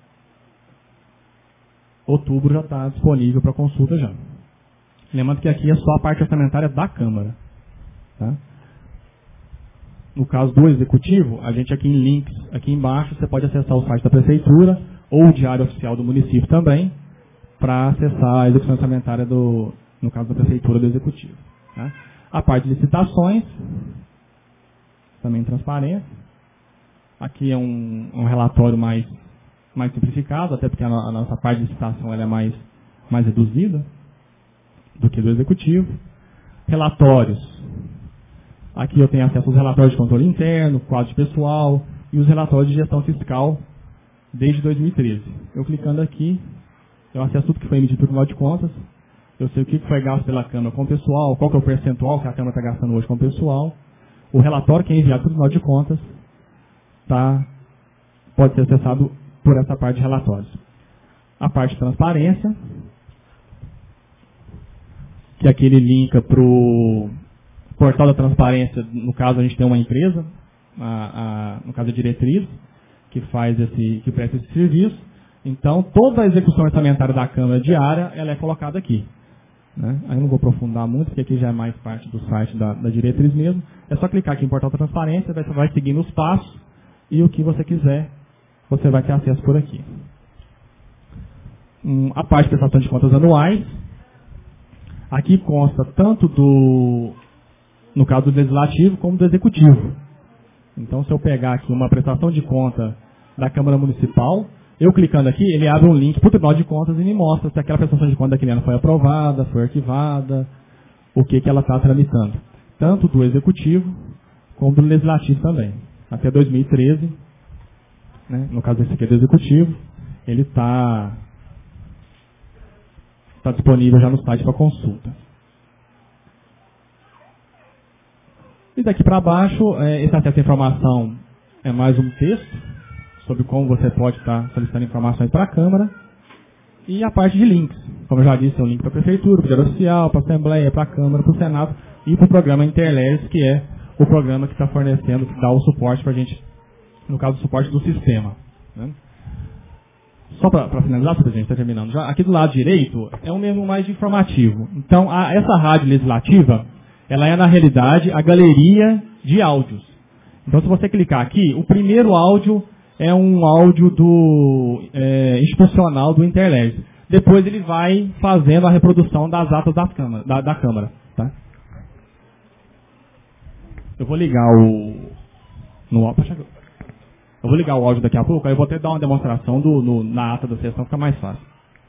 outubro já está disponível para consulta já. Lembrando que aqui é só a parte orçamentária da Câmara. Tá? No caso do Executivo, a gente aqui em links, aqui embaixo, você pode acessar o site da Prefeitura ou o Diário Oficial do município também, para acessar a execução orçamentária, do, no caso da Prefeitura, do Executivo. Tá? A parte de licitações, também transparência. Aqui é um, um relatório mais, mais simplificado, até porque a, a nossa parte de licitação ela é mais, mais reduzida do que do Executivo. Relatórios. Aqui eu tenho acesso aos relatórios de controle interno, quadro de pessoal e os relatórios de gestão fiscal desde dois mil e treze. Eu clicando aqui, eu acesso tudo que foi emitido por Tribunal de Contas, eu sei o que foi gasto pela Câmara com o pessoal, qual que é o percentual que a Câmara está gastando hoje com o pessoal. O relatório que é enviado pelo Tribunal de Contas tá, pode ser acessado por essa parte de relatórios. A parte de transparência, que aqui ele linka para o portal da transparência. No caso, a gente tem uma empresa, a, a, no caso a Diretriz, que faz esse, que presta esse serviço. Então, toda a execução orçamentária da Câmara diária, ela é colocada aqui. Né? Aí eu não vou aprofundar muito, porque aqui já é mais parte do site da, da Diretriz mesmo. É só clicar aqui em portal da transparência, você vai seguindo os passos, e o que você quiser, você vai ter acesso por aqui. Hum, a parte de prestação de contas anuais, aqui consta tanto do, no caso do Legislativo, como do Executivo. Então, se eu pegar aqui uma prestação de conta da Câmara Municipal, eu clicando aqui, ele abre um link para o Tribunal de Contas e me mostra se aquela prestação de conta daquele ano foi aprovada, foi arquivada, o que, que ela está tramitando. Tanto do Executivo, como do Legislativo também. Até dois mil e treze, né, no caso desse aqui é do Executivo, ele está tá disponível já no site para consulta. E daqui para baixo, é, esse acesso à informação é mais um texto sobre como você pode estar solicitando informações para a Câmara. E a parte de links. Como eu já disse, é um link para a Prefeitura, para o Diário Oficial, para a Assembleia, para a Câmara, para o Senado e para o programa Interleges, que é o programa que está fornecendo, que dá o suporte para a gente, no caso, o suporte do sistema. Né? Só para finalizar, a gente está terminando já. Aqui do lado direito é um menu mais informativo. Então, a, essa rádio legislativa, ela é, na realidade, a galeria de áudios. Então, se você clicar aqui, o primeiro áudio é um áudio do, é, institucional do Interleges. Depois ele vai fazendo a reprodução das atas das câmara, da, da Câmara. Tá? Eu vou ligar o... No, eu vou ligar o áudio daqui a pouco, aí eu vou até dar uma demonstração do, no, na ata da sessão, fica mais fácil.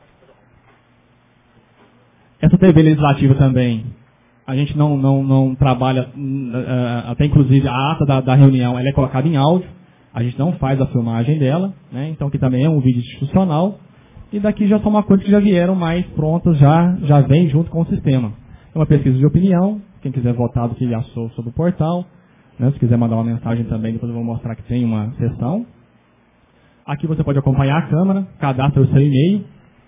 Essa T V legislativa também, a gente não, não, não trabalha, até inclusive a ata da, da reunião, ela é colocada em áudio, a gente não faz a filmagem dela, né? Então aqui também é um vídeo institucional, e daqui já são uma coisa que já vieram mais prontas, já, já vem junto com o sistema. É uma pesquisa de opinião, quem quiser votar do que ele achou sobre o portal, né? Se quiser mandar uma mensagem também, depois eu vou mostrar que tem uma sessão. Aqui você pode acompanhar a Câmara, cadastra o seu e-mail.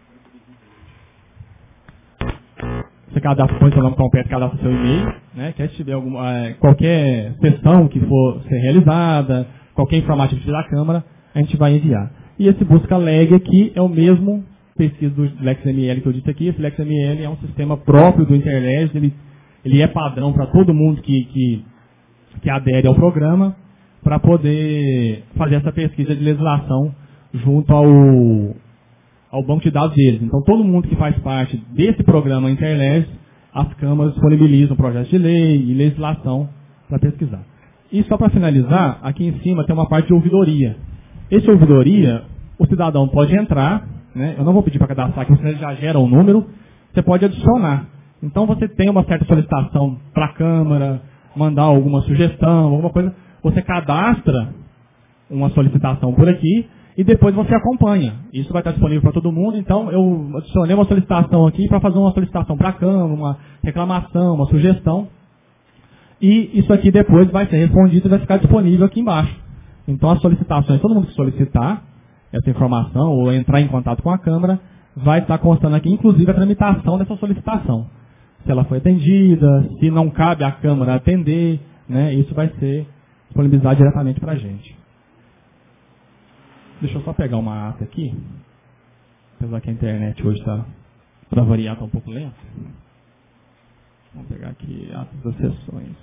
Você cadastra, põe seu nome completo, cadastra o seu e-mail, né? Que se tiver alguma, é, qualquer sessão que for ser realizada, qualquer informativo da Câmara, a gente vai enviar. E esse busca-leg aqui é o mesmo pesquisa do LexML que eu disse aqui. Esse LexML é um sistema próprio do Interleges, ele, ele é padrão para todo mundo que, que, que adere ao programa, para poder fazer essa pesquisa de legislação junto ao, ao banco de dados deles. Então, todo mundo que faz parte desse programa Interleges, as câmaras disponibilizam projetos de lei e legislação para pesquisar. E só para finalizar, aqui em cima tem uma parte de ouvidoria. Esse ouvidoria, o cidadão pode entrar, né? Eu não vou pedir para cadastrar, que você já gera um número, você pode adicionar. Então você tem uma certa solicitação para a Câmara, mandar alguma sugestão, alguma coisa, você cadastra uma solicitação por aqui e depois você acompanha. Isso vai estar disponível para todo mundo, então eu adicionei uma solicitação aqui para fazer uma solicitação para a Câmara, uma reclamação, uma sugestão. E isso aqui depois vai ser respondido e vai ficar disponível aqui embaixo. Então as solicitações, todo mundo que solicitar essa informação ou entrar em contato com a Câmara, vai estar constando aqui, inclusive, a tramitação dessa solicitação. se ela foi atendida, se não cabe à Câmara atender, né? Isso vai ser disponibilizado diretamente para a gente. Deixa eu só pegar uma ata aqui, apesar que a internet hoje está, para variar, está um pouco lenta. Vamos pegar aqui atas das sessões.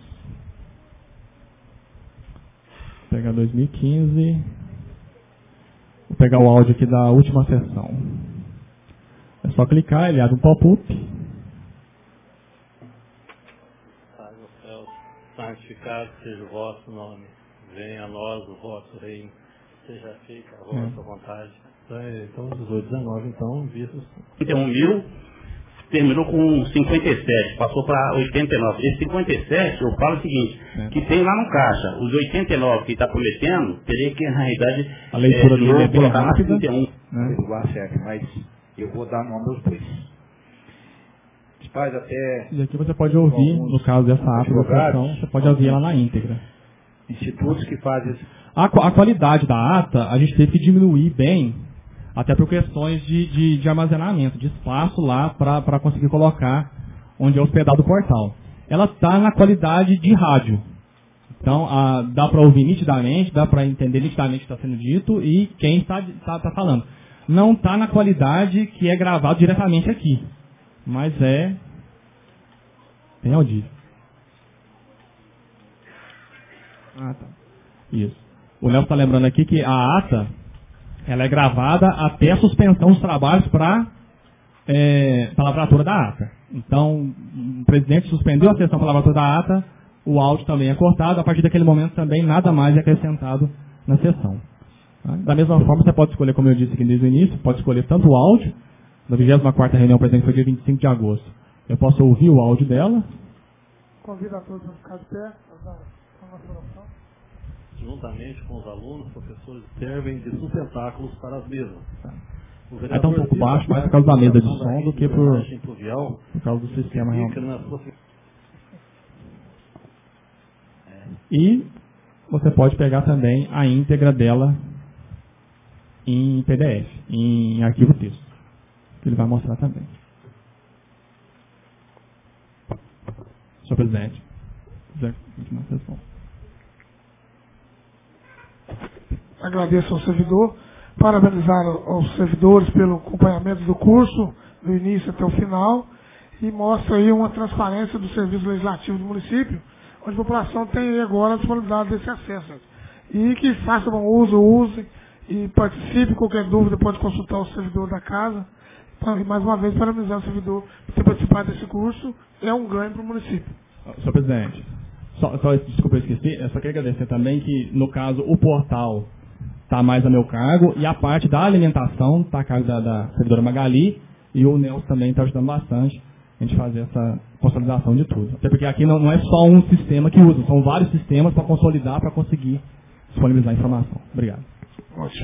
Vou pegar dois mil e quinze. Vou pegar o áudio aqui da última sessão. É só clicar, ele abre um pop-up. Pai do céu, santificado seja o vosso nome. Venha a nós o vosso reino. Seja feita a vossa é. vontade. Então, dezoito, dezenove, então, vistos. trinta e um mil, terminou com cinquenta e sete, passou para oitenta e nove. Esse cinquenta e sete, eu falo o seguinte, é. que tem lá no caixa, os oitenta e nove que está prometendo, teria que, na realidade, a leitura é, do eu é bem colocar rápida, trinta e um. Né? Igual, chefe, mas eu vou dar nome aos dois. Faz até... E aqui você pode ouvir, no caso dessa ata da sessão, você pode ouvir ela na íntegra. Institutos que fazem... A, a qualidade da ata, a gente teve que diminuir bem, até por questões de, de, de armazenamento, de espaço lá para conseguir colocar onde é hospedado o portal. Ela está na qualidade de rádio. Então, a, dá para ouvir nitidamente, dá para entender nitidamente o que está sendo dito e quem está tá, tá falando. Não está na qualidade que é gravado diretamente aqui, mas é bem audível. Ah, tá. Isso. O Léo está lembrando aqui que a ata, ela é gravada até a suspensão dos trabalhos para é, a lavratura da ata. Então, o presidente suspendeu a sessão para a lavratura da ata, o áudio também é cortado, a partir daquele momento também nada mais é acrescentado na sessão. Tá? Da mesma forma, você pode escolher, como eu disse aqui desde o início, pode escolher tanto o áudio, na vigésima quarta reunião, por exemplo, foi dia vinte e cinco de agosto. Eu posso ouvir o áudio dela. Convido a todos a ficar de pé, para a nossa oração. Juntamente com os alunos, professores, servem de sustentáculos para as mesas. Tá. Está um pouco baixo, mais por causa da mesa de som do que por, por causa do sistema realmente. E você pode pegar também a íntegra dela em P D F, em arquivo texto, que ele vai mostrar também. Senhor presidente, se quiser continuar a sessão. Agradeço ao servidor, parabenizar aos servidores pelo acompanhamento do curso, do início até o final, e mostra aí uma transparência do serviço legislativo do município, onde a população tem agora a disponibilidade desse acesso. E que faça bom uso, use e participe, qualquer dúvida pode consultar o servidor da casa. E mais uma vez, parabenizar o servidor por ter participado desse curso, é um ganho para o município. Senhor presidente, só, só, desculpa, eu esqueci, eu só queria agradecer também que, no caso, o portal está mais a meu cargo e a parte da alimentação está a cargo da, da servidora Magali e o Nelson também está ajudando bastante a gente fazer essa consolidação de tudo. Até porque aqui não, não é só um sistema que usa, são vários sistemas para consolidar, para conseguir disponibilizar a informação. Obrigado. Ótimo.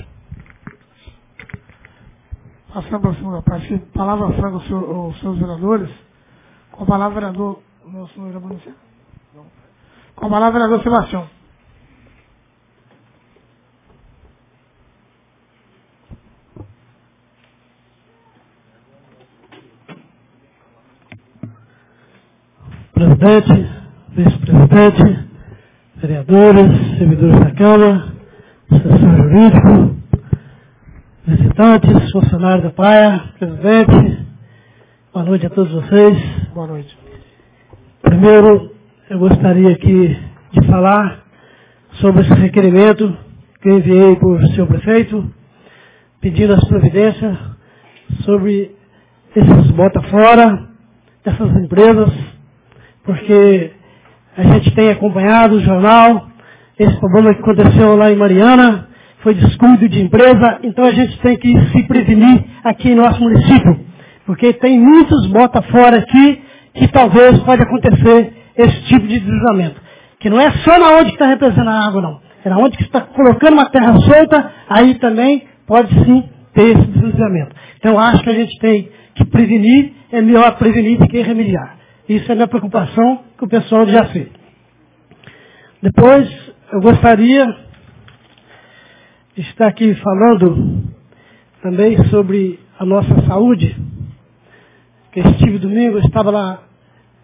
Passando para a segunda parte, palavra franca aos, seu, aos seus vereadores. Com a palavra, vereador, nosso senhor Abundancia. Com a palavra, vereador Sebastião. Presidente, vice-presidente, vereadores, servidores da Câmara, assessor jurídico, visitantes, funcionários da praia, presidente, boa noite a todos vocês. Boa noite. Primeiro, eu gostaria aqui de falar sobre esse requerimento que eu enviei para o senhor prefeito, pedindo as providências sobre esses bota fora dessas empresas, porque a gente tem acompanhado o jornal, esse problema que aconteceu lá em Mariana, foi descuido de empresa, então a gente tem que se prevenir aqui em nosso município, porque tem muitos bota fora aqui que talvez pode acontecer esse tipo de deslizamento, que não é só na onde que está representando a água, não, é na onde que está colocando uma terra solta, aí também pode sim ter esse deslizamento. Então acho que a gente tem que prevenir, é melhor prevenir do que remediar. Isso é a minha preocupação com o pessoal de Jaci. Depois, eu gostaria de estar aqui falando também sobre a nossa saúde, que estive domingo, eu estava lá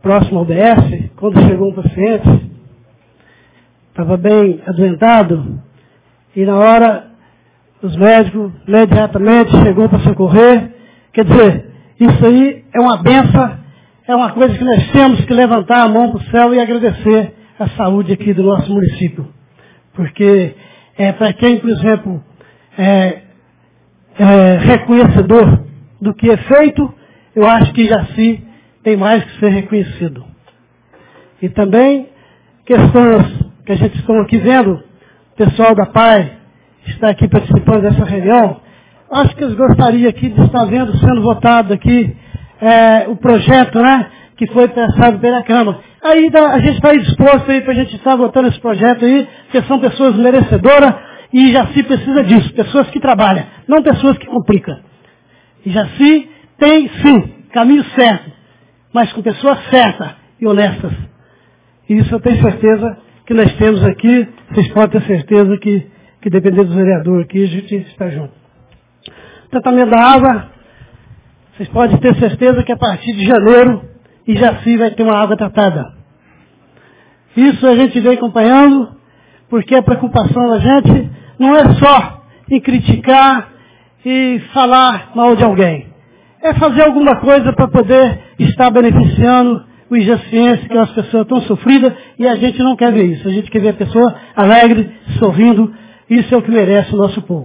próximo ao B S, quando chegou um paciente, estava bem adoentado, e na hora os médicos imediatamente chegou para socorrer. Quer dizer, isso aí é uma benção, é uma coisa que nós temos que levantar a mão para o céu e agradecer a saúde aqui do nosso município. Porque é, para quem, por exemplo, é, é reconhecedor do que é feito, eu acho que Jaci tem mais que ser reconhecido. E também questões que a gente está aqui vendo, o pessoal da P A I está aqui participando dessa reunião, acho que eles gostariam aqui de estar vendo, sendo votado aqui, é, o projeto, né, que foi passado pela Câmara. Aí a gente está disposto aí para a gente estar votando esse projeto aí, porque são pessoas merecedoras e Jaci precisa disso, pessoas que trabalham, não pessoas que complicam. E Jaci tem, sim, caminho certo, mas com pessoas certas e honestas. E isso eu tenho certeza que nós temos aqui, vocês podem ter certeza que, que dependendo do vereador aqui, a gente está junto. Tratamento da água, vocês podem ter certeza que a partir de janeiro, e Jaci vai ter uma água tratada. Isso a gente vem acompanhando, porque a preocupação da gente não é só em criticar e falar mal de alguém. É fazer alguma coisa para poder estar beneficiando o ijaciense, que é as pessoas tão sofridas, e a gente não quer ver isso. A gente quer ver a pessoa alegre, sorrindo. Isso é o que merece o nosso povo.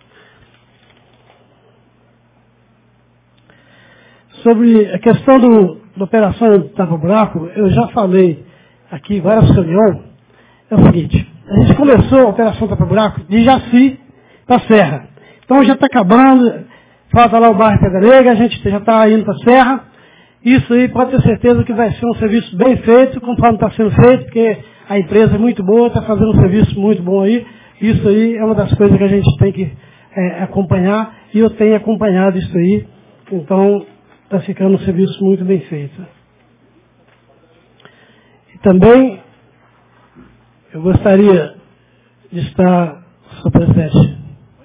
Sobre a questão do, da operação Tapa Buraco, eu já falei aqui em várias reuniões. É o seguinte, a gente começou a operação Tapa Buraco de Jaci para a Serra. Então já está acabando, falta lá o bairro Pedra Negra, a gente já está indo para a Serra. Isso aí pode ter certeza que vai ser um serviço bem feito, conforme está sendo feito, porque a empresa é muito boa, está fazendo um serviço muito bom aí. Isso aí é uma das coisas que a gente tem que é, acompanhar, e eu tenho acompanhado isso aí. Então, está ficando um serviço muito bem feito. E também, eu gostaria de estar, senhor presidente,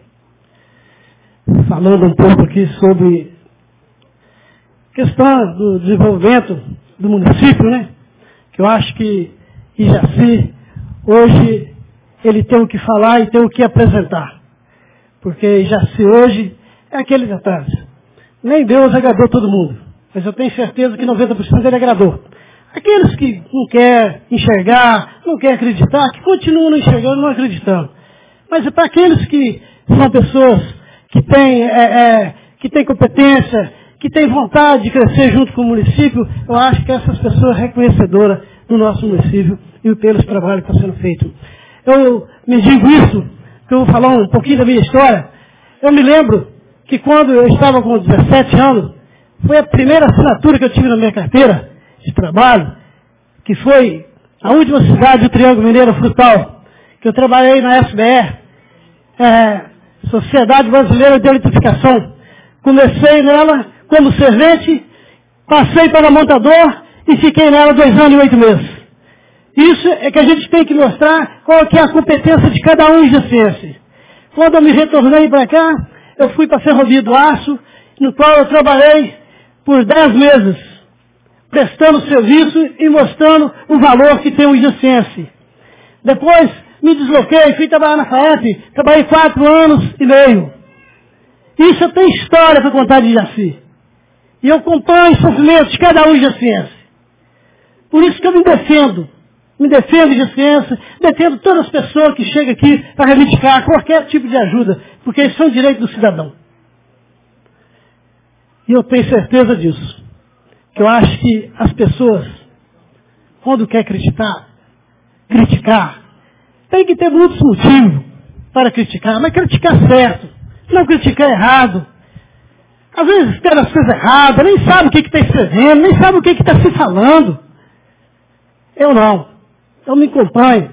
falando um pouco aqui sobre a questão do desenvolvimento do município, né? Que eu acho que Ijaci, hoje, ele tem o que falar e tem o que apresentar. Porque Ijaci hoje é aquele detalhe. Nem Deus agradou todo mundo, mas eu tenho certeza que noventa por cento ele agradou. Aqueles que não querem enxergar, não querem acreditar, que continuam não enxergando, não acreditando. Mas é para aqueles que são pessoas que têm, é, é, que têm competência, que têm vontade de crescer junto com o município, eu acho que essas pessoas reconhecedoras do nosso município e pelos trabalhos que estão sendo feitos. Eu me digo isso, que eu vou falar um pouquinho da minha história. Eu me lembro que quando eu estava com dezessete anos, foi a primeira assinatura que eu tive na minha carteira de trabalho, que foi a última cidade do Triângulo Mineiro Frutal, que eu trabalhei na S B E, é, Sociedade Brasileira de Eletrificação. Comecei nela como servente, passei para montador e fiquei nela dois anos e oito meses. Isso é que a gente tem que mostrar qual que é a competência de cada um ijaciense. Quando eu me retornei para cá, eu fui para a Ferrovia do Aço, no qual eu trabalhei por dez meses, prestando serviço e mostrando o valor que tem o ijaciense. Depois me desloquei, fui trabalhar na FAEP, trabalhei quatro anos e meio. Isso eu tenho história para contar de Ijaci. E eu acompanho o sofrimento de cada um ijaciense. Por isso que eu me defendo. Me defendo ijaciense, defendo todas as pessoas que chegam aqui para reivindicar qualquer tipo de ajuda, porque isso é um direito do cidadão. E eu tenho certeza disso. Que eu acho que as pessoas, quando quer criticar, criticar, tem que ter muitos motivos para criticar, mas criticar certo, não criticar errado. Às vezes espera as coisas erradas, nem sabe o que está escrevendo, nem sabe o que está se falando. Eu não. Eu me acompanho.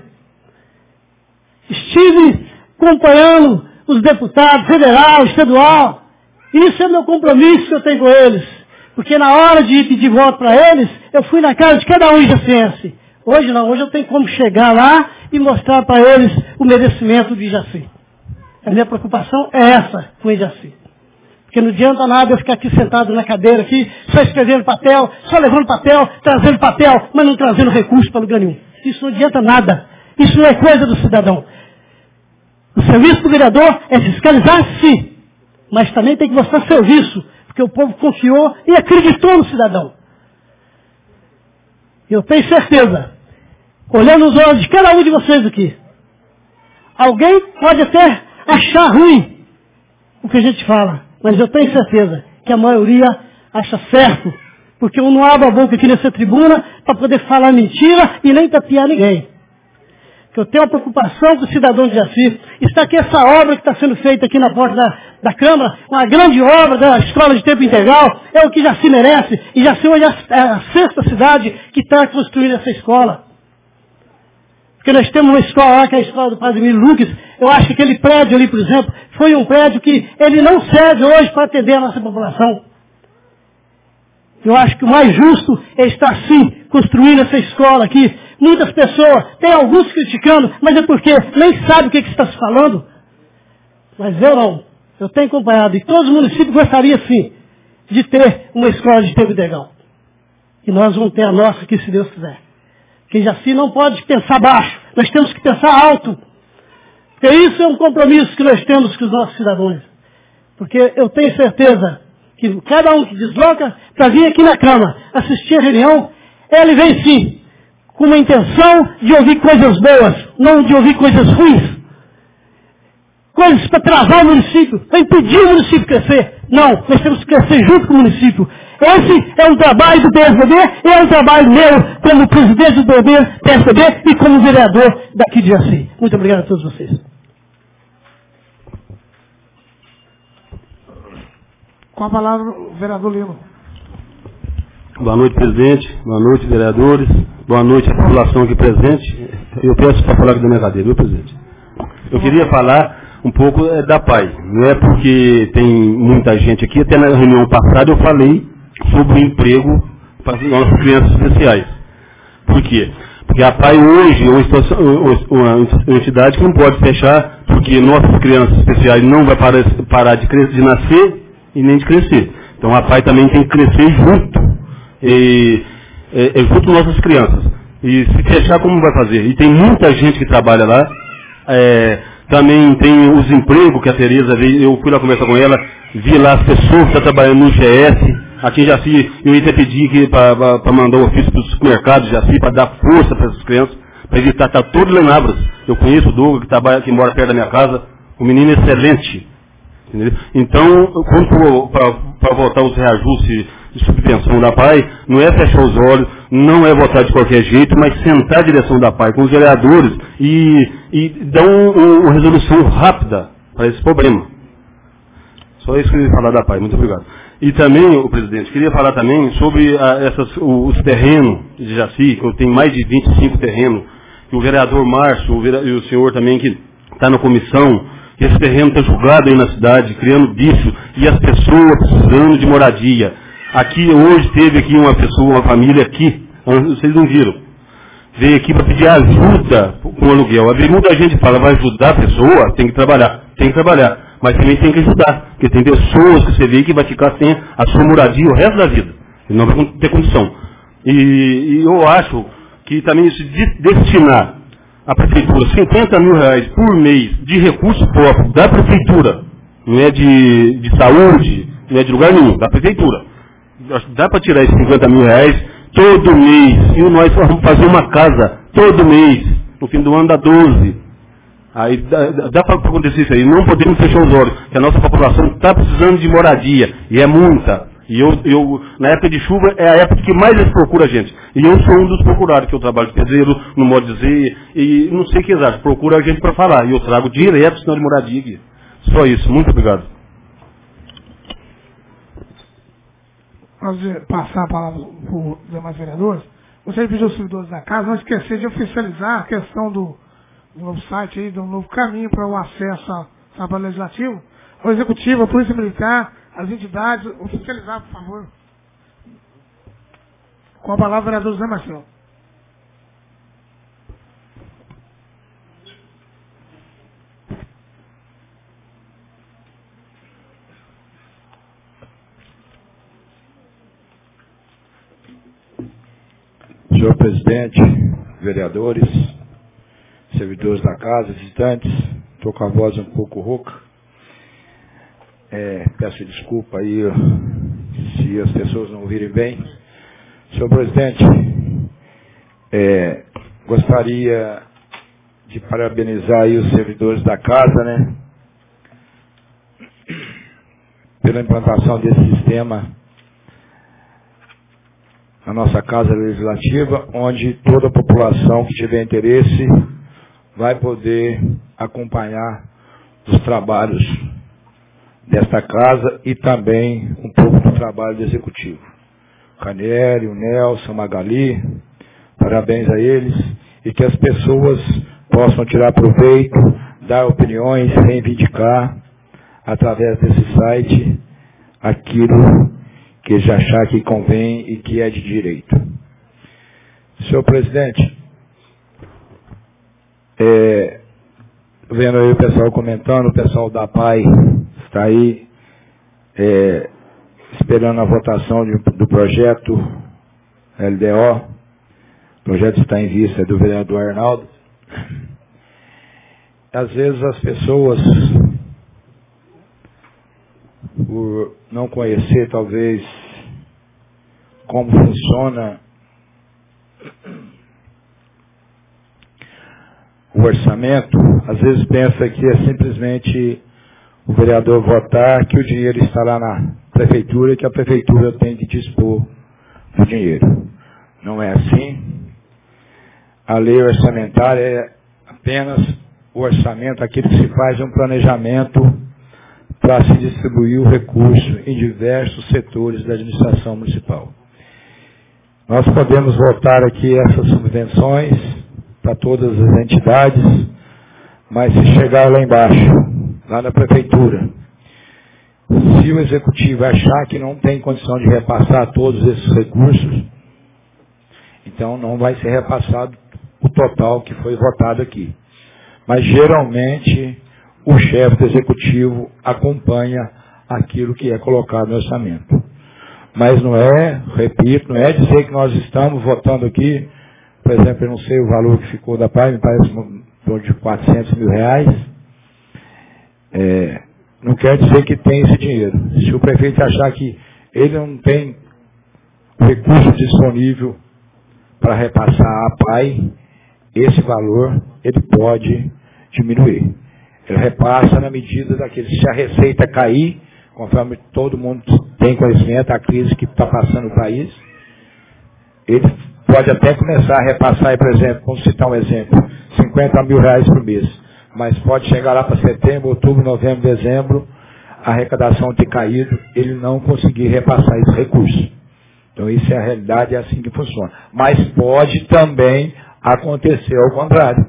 Estive acompanhando os deputados federal, estadual. Isso é meu compromisso que eu tenho com eles. Porque na hora de pedir voto para eles, eu fui na casa de cada um ijaciense. Hoje não, hoje eu tenho como chegar lá e mostrar para eles o merecimento de Ijaci. A minha preocupação é essa com o Ijaci. Porque não adianta nada eu ficar aqui sentado na cadeira, aqui, só escrevendo papel, só levando papel, trazendo papel, mas não trazendo recurso para lugar nenhum. Isso não adianta nada. Isso não é coisa do cidadão. O serviço do vereador é fiscalizar, sim, mas também tem que mostrar serviço, porque o povo confiou e acreditou no cidadão. Eu tenho certeza, olhando os olhos de cada um de vocês aqui, alguém pode até achar ruim o que a gente fala, mas eu tenho certeza que a maioria acha certo, porque eu não abro a boca aqui nessa tribuna para poder falar mentira e nem tapear ninguém. Que eu tenho uma preocupação com o cidadão de Jaci. Está aqui essa obra que está sendo feita aqui na porta da, da Câmara, uma grande obra da Escola de Tempo Integral, é o que Jaci merece, e Jaci hoje é a sexta cidade que está construindo essa escola. Porque nós temos uma escola lá, que é a escola do Padre Emílio Lucas. Eu acho que aquele prédio ali, por exemplo, foi um prédio que ele não serve hoje para atender a nossa população. Eu acho que o mais justo é estar, sim, construindo essa escola aqui. Muitas pessoas, tem alguns criticando, mas é porque nem sabe o que, que está se falando. Mas eu não. Eu tenho acompanhado, e todos os municípios gostariam, sim, de ter uma escola de tempo integral. E nós vamos ter a nossa aqui, se Deus quiser. Porque Jaci não pode pensar baixo, nós temos que pensar alto. Porque isso é um compromisso que nós temos com os nossos cidadãos. Porque eu tenho certeza que cada um que desloca para vir aqui na Câmara assistir a reunião, ele vem sim, com uma intenção de ouvir coisas boas, não de ouvir coisas ruins. Coisas para travar o município, para impedir o município de crescer. Não, nós temos que crescer junto com o município. Esse é um trabalho do P S D B e é um trabalho meu como presidente do P S D B e como vereador daqui de Jaci. Muito obrigado a todos vocês. Com a palavra, o vereador Lima. Boa noite, presidente. Boa noite, vereadores. Boa noite à população aqui presente. Eu peço para falar aqui da minha cadeira, viu, presidente? Eu queria falar um pouco é, da P A I. Não é porque tem muita gente aqui, até na reunião passada eu falei sobre o emprego para as nossas crianças especiais. Por quê? Porque a P A I hoje é uma, situação, uma entidade que não pode fechar, porque nossas crianças especiais não vai parar, parar de, crescer, de nascer e nem de crescer. Então a P A I também tem que crescer junto. E, é, é junto com nossas crianças. E se fechar, como vai fazer? E tem muita gente que trabalha lá. É, também tem os empregos que a Tereza veio. Eu fui lá conversar com ela, vi lá as pessoas que estão trabalhando no G S. Aqui em Jaci, eu ia até pedir para mandar um ofício para os supermercados de Jaci, para dar força para essas crianças, para evitar estar tá todo em Lavras. Eu conheço o Douglas, que, trabalha, que mora perto da minha casa, um menino excelente. Entendeu? Então, quando para voltar os reajustes de subvenção da P A I, não é fechar os olhos, não é votar de qualquer jeito, mas sentar a direção da P A I com os vereadores e, e dar um, um, uma resolução rápida para esse problema. Só isso que eu ia falar da P A I. Muito obrigado. E também, o presidente, queria falar também sobre a, essas, os terrenos de Jaci, que eu tenho mais de vinte e cinco terrenos, que o vereador Márcio o vereador, e o senhor também que está na comissão, que esse terreno está julgado aí na cidade, criando bicho, e as pessoas precisando de moradia. Aqui, hoje, teve aqui uma pessoa, uma família aqui, vocês não viram, veio aqui para pedir ajuda com o aluguel. Aí muita gente fala, vai ajudar a pessoa, tem que trabalhar, tem que trabalhar, mas também tem que ajudar, porque tem pessoas que você vê que vai ficar sem a sua moradia o resto da vida, e não vai ter condição. E, e eu acho que também se destinar a prefeitura cinquenta mil reais por mês de recurso próprio da prefeitura, não é de, de saúde, não é de lugar nenhum, da prefeitura. Dá para tirar esses cinquenta mil reais todo mês, e nós vamos fazer uma casa todo mês, no fim do ano dá doze. Aí dá, dá para acontecer isso aí, não podemos fechar os olhos, que a nossa população está precisando de moradia, e é muita. E eu, eu, na época de chuva, é a época que mais eles procuram a gente. E eu sou um dos procurados, que eu trabalho de pedreiro, no modo de dizer, e não sei o que exato, procura a gente para falar. E eu trago direto sinal de moradia aqui. Só isso, muito obrigado. Antes de passar a palavra para os demais vereadores, gostaria de pedir aos servidores da casa não esquecer de oficializar a questão do, do novo site, aí, do novo caminho para o acesso ao trabalho legislativo, ao executivo, à polícia militar, as entidades, oficializar, por favor. Com a palavra, vereador José Marcelo. Senhor presidente, vereadores, servidores da casa, visitantes, estou com a voz um pouco rouca. É, peço desculpa aí se as pessoas não ouvirem bem. Senhor presidente, é, gostaria de parabenizar aí os servidores da casa, né, pela implantação desse sistema na nossa Casa Legislativa, onde toda a população que tiver interesse vai poder acompanhar os trabalhos desta casa e também um pouco do trabalho do Executivo. Canelli, o Nelson, Magali, parabéns a eles, e que as pessoas possam tirar proveito, dar opiniões, reivindicar, através desse site, aquilo que já achar que convém e que é de direito. Senhor presidente, é, vendo aí o pessoal comentando, o pessoal da P A I está aí é, esperando a votação de, do projeto L D O. O projeto está em vista do vereador Arnaldo. Às vezes as pessoas, por não conhecer talvez como funciona o orçamento, às vezes pensa que é simplesmente o vereador votar que o dinheiro está lá na prefeitura e que a prefeitura tem que dispor do dinheiro. Não é assim. A lei orçamentária é apenas o orçamento, aquilo que se faz um planejamento para se distribuir o recurso em diversos setores da administração municipal. Nós podemos votar aqui essas subvenções para todas as entidades, mas se chegar lá embaixo, lá na prefeitura, se o executivo achar que não tem condição de repassar todos esses recursos, então não vai ser repassado o total que foi votado aqui. Mas geralmente o chefe do executivo acompanha aquilo que é colocado no orçamento. Mas não é, repito, não é dizer que nós estamos votando aqui, por exemplo, eu não sei o valor que ficou da P A I, me parece em torno de quatrocentos mil reais. É, não quer dizer que tem esse dinheiro. Se o prefeito achar que ele não tem recurso disponível para repassar a P A I, esse valor ele pode diminuir. Ele repassa na medida daquele, se a receita cair, conforme todo mundo tem conhecimento, a crise que está passando no país, ele pode até começar a repassar, por exemplo, vamos citar um exemplo, cinquenta mil reais por mês, mas pode chegar lá para setembro, outubro, novembro, dezembro, a arrecadação ter caído, ele não conseguir repassar esse recurso. Então isso é a realidade, é assim que funciona. Mas pode também acontecer ao contrário,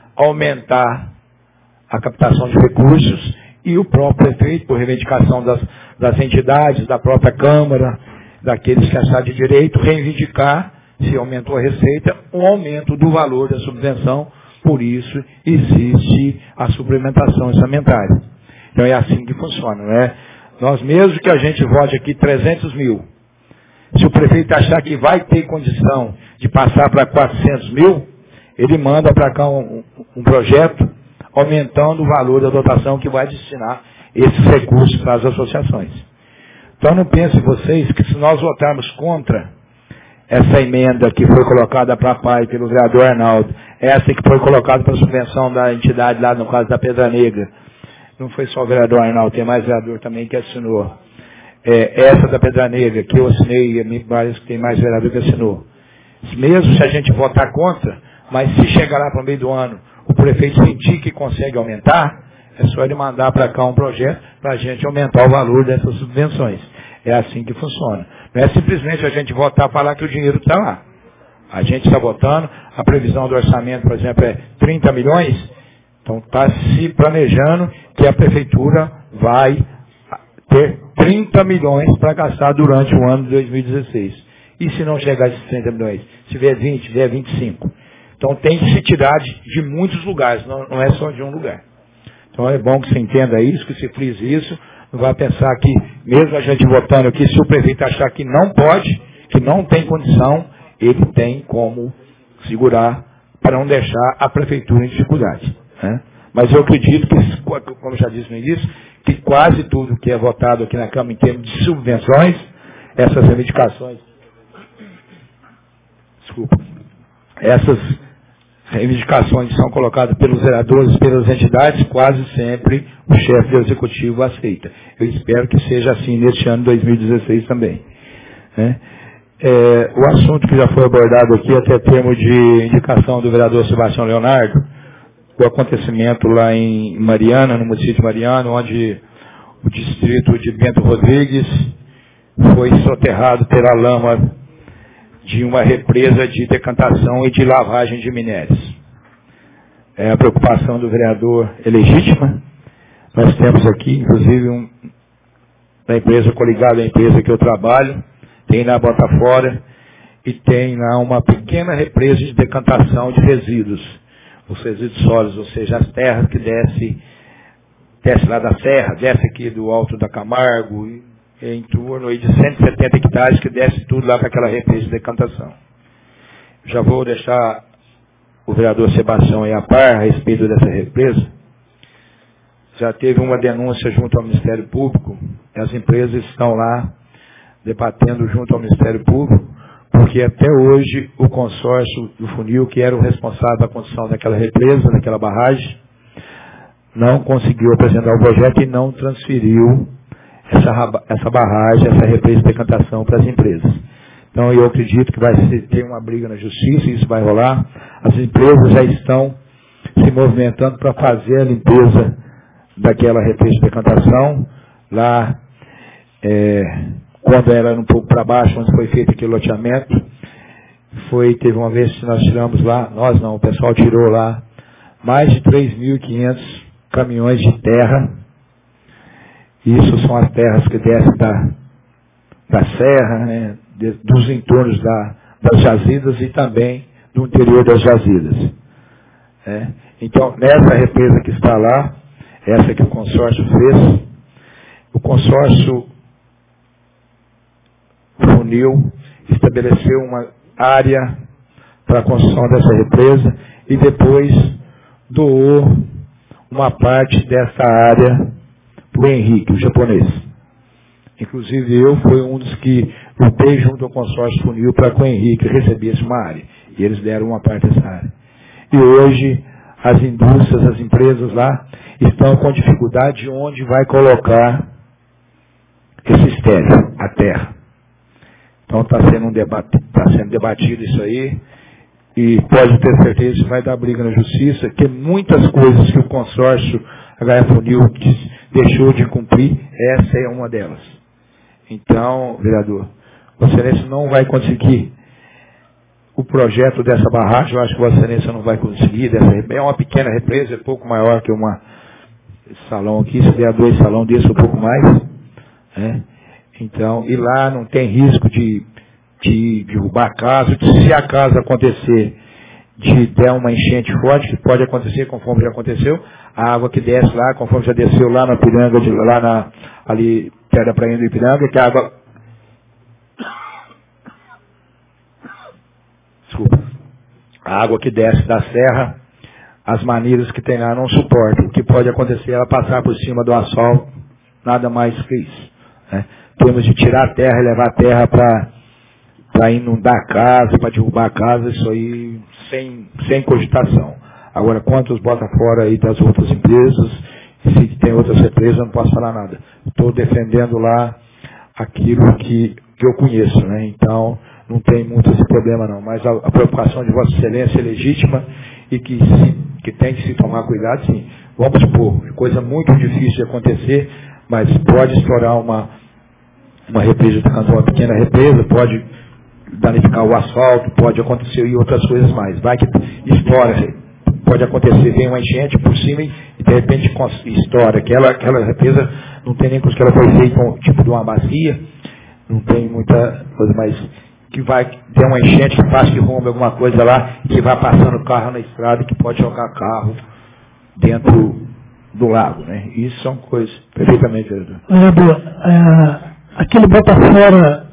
aumentar a captação de recursos e o próprio prefeito, por reivindicação das, das entidades, da própria Câmara, daqueles que acharem de direito, reivindicar, se aumentou a receita, um aumento do valor da subvenção, por isso existe a suplementação orçamentária. Então é assim que funciona, não é? Nós mesmo que a gente vote aqui trezentos mil, se o prefeito achar que vai ter condição de passar para quatrocentos mil, ele manda para cá um, um projeto aumentando o valor da dotação que vai destinar esses recursos para as associações. Então não pensem vocês que se nós votarmos contra essa emenda que foi colocada para a P A I pelo vereador Arnaldo, essa que foi colocada para a subvenção da entidade lá no caso da Pedra Negra, não foi só o vereador Arnaldo, tem mais vereador também que assinou. É, essa da Pedra Negra, que eu assinei, me parece que tem mais vereador que assinou. Mesmo se a gente votar contra, mas se chegar lá para o meio do ano, o prefeito sentir que consegue aumentar, é só ele mandar para cá um projeto para a gente aumentar o valor dessas subvenções. É assim que funciona. Não é simplesmente a gente votar e falar que o dinheiro está lá. A gente está votando, a previsão do orçamento, por exemplo, é trinta milhões, então está se planejando que a prefeitura vai ter trinta milhões para gastar durante o ano de dois mil e dezesseis. E se não chegar a esses trinta milhões? Se vier vinte, vier vinte e cinco. Então tem que se tirar de, de muitos lugares, não, não é só de um lugar. Então é bom que você entenda isso, que você frise isso, não vai pensar que, mesmo a gente votando aqui, se o prefeito achar que não pode, que não tem condição, ele tem como segurar para não deixar a prefeitura em dificuldade, né? Mas eu acredito que, como já disse no início, que quase tudo que é votado aqui na Câmara em termos de subvenções, essas reivindicações, desculpa, essas reivindicações são colocadas pelos vereadores, pelas entidades, quase sempre o chefe do executivo aceita. Eu espero que seja assim neste ano dois mil e dezesseis também, né? É, o assunto que já foi abordado aqui, até termo de indicação do vereador Sebastião Leonardo, o acontecimento lá em Mariana, no município de Mariana, onde o distrito de Bento Rodrigues foi soterrado pela lama de uma represa de decantação e de lavagem de minérios. É, a preocupação do vereador é legítima. Nós temos aqui, inclusive, um, da empresa coligada à empresa que eu trabalho, tem na Botafora e tem lá uma pequena represa de decantação de resíduos, os resíduos sólidos, ou seja, as terras que desce, desce lá da serra, desce aqui do Alto da Camargo, e, em torno aí de cento e setenta hectares que desce tudo lá para aquela represa de decantação. Já vou deixar o vereador Sebastião aí a par a respeito dessa represa. Já teve uma denúncia junto ao Ministério Público, e as empresas estão lá debatendo junto ao Ministério Público, porque até hoje o consórcio do Funil, que era o responsável pela construção daquela represa, daquela barragem, não conseguiu apresentar o projeto e não transferiu essa, essa barragem, essa represa de decantação para as empresas. Então eu acredito que vai ter uma briga na justiça, e isso vai rolar. As empresas já estão se movimentando para fazer a limpeza daquela represa de decantação, lá é, quando era um pouco para baixo, onde foi feito aquele loteamento, foi, teve uma vez que nós tiramos lá, nós não, o pessoal tirou lá mais de três mil e quinhentos caminhões de terra. Isso são as terras que descem da, da serra, né, de, dos entornos da, das jazidas e também do interior das jazidas. É. Então, nessa represa que está lá, essa que o consórcio fez, o consórcio Funil estabeleceu uma área para a construção dessa represa e depois doou uma parte dessa área para o Henrique, o japonês. Inclusive eu fui um dos que lutei junto ao consórcio Funil para que o Henrique recebesse uma área. E eles deram uma parte dessa área. E hoje as indústrias, as empresas lá estão com dificuldade de onde vai colocar esse estéreo, a terra. Então está sendo, um debate, tá sendo debatido isso aí, e pode ter certeza que vai dar briga na justiça, que muitas coisas que o consórcio H F Funil deixou de cumprir, essa é uma delas. Então, vereador, Vossa Excelência não vai conseguir o projeto dessa barragem, eu acho que Vossa Excelência não vai conseguir, dessa, é uma pequena represa, é pouco maior que uma esse salão aqui, se der dois salão desse, um pouco mais, né? Então, e lá não tem risco de, de derrubar a casa. Se a casa acontecer de der uma enchente forte, que pode acontecer conforme já aconteceu, a água que desce lá, conforme já desceu lá na Piranga, de, lá na, ali perto da praia do Ipiranga, que a água... Desculpa. A água que desce da serra, as maneiras que tem lá não suportam. O que pode acontecer é ela passar por cima do asfalto, nada mais que isso, né? Temos de tirar a terra e levar a terra para inundar a casa, para derrubar a casa, isso aí sem, sem cogitação. Agora, quantos bota fora aí das outras empresas, se tem outras empresas, eu não posso falar nada. Estou defendendo lá aquilo que, que eu conheço, né? Então, não tem muito esse problema não. Mas a, a preocupação de Vossa Excelência é legítima e que, se, que tem que se tomar cuidado, sim. Vamos supor, é coisa muito difícil de acontecer, mas pode estourar uma... uma represa, uma pequena represa, pode danificar o asfalto, pode acontecer e outras coisas mais. Vai que estoura, pode acontecer, vem uma enchente por cima e de repente estoura. Aquela, aquela represa não tem nem coisa que ela foi feita com tipo de uma bacia, não tem muita coisa mais que vai ter uma enchente que faz que rompe alguma coisa lá, que vai passando o carro na estrada, que pode jogar carro dentro do lago, né? Isso são coisas perfeitamente, vereador. Vereador, é, aquele bota fora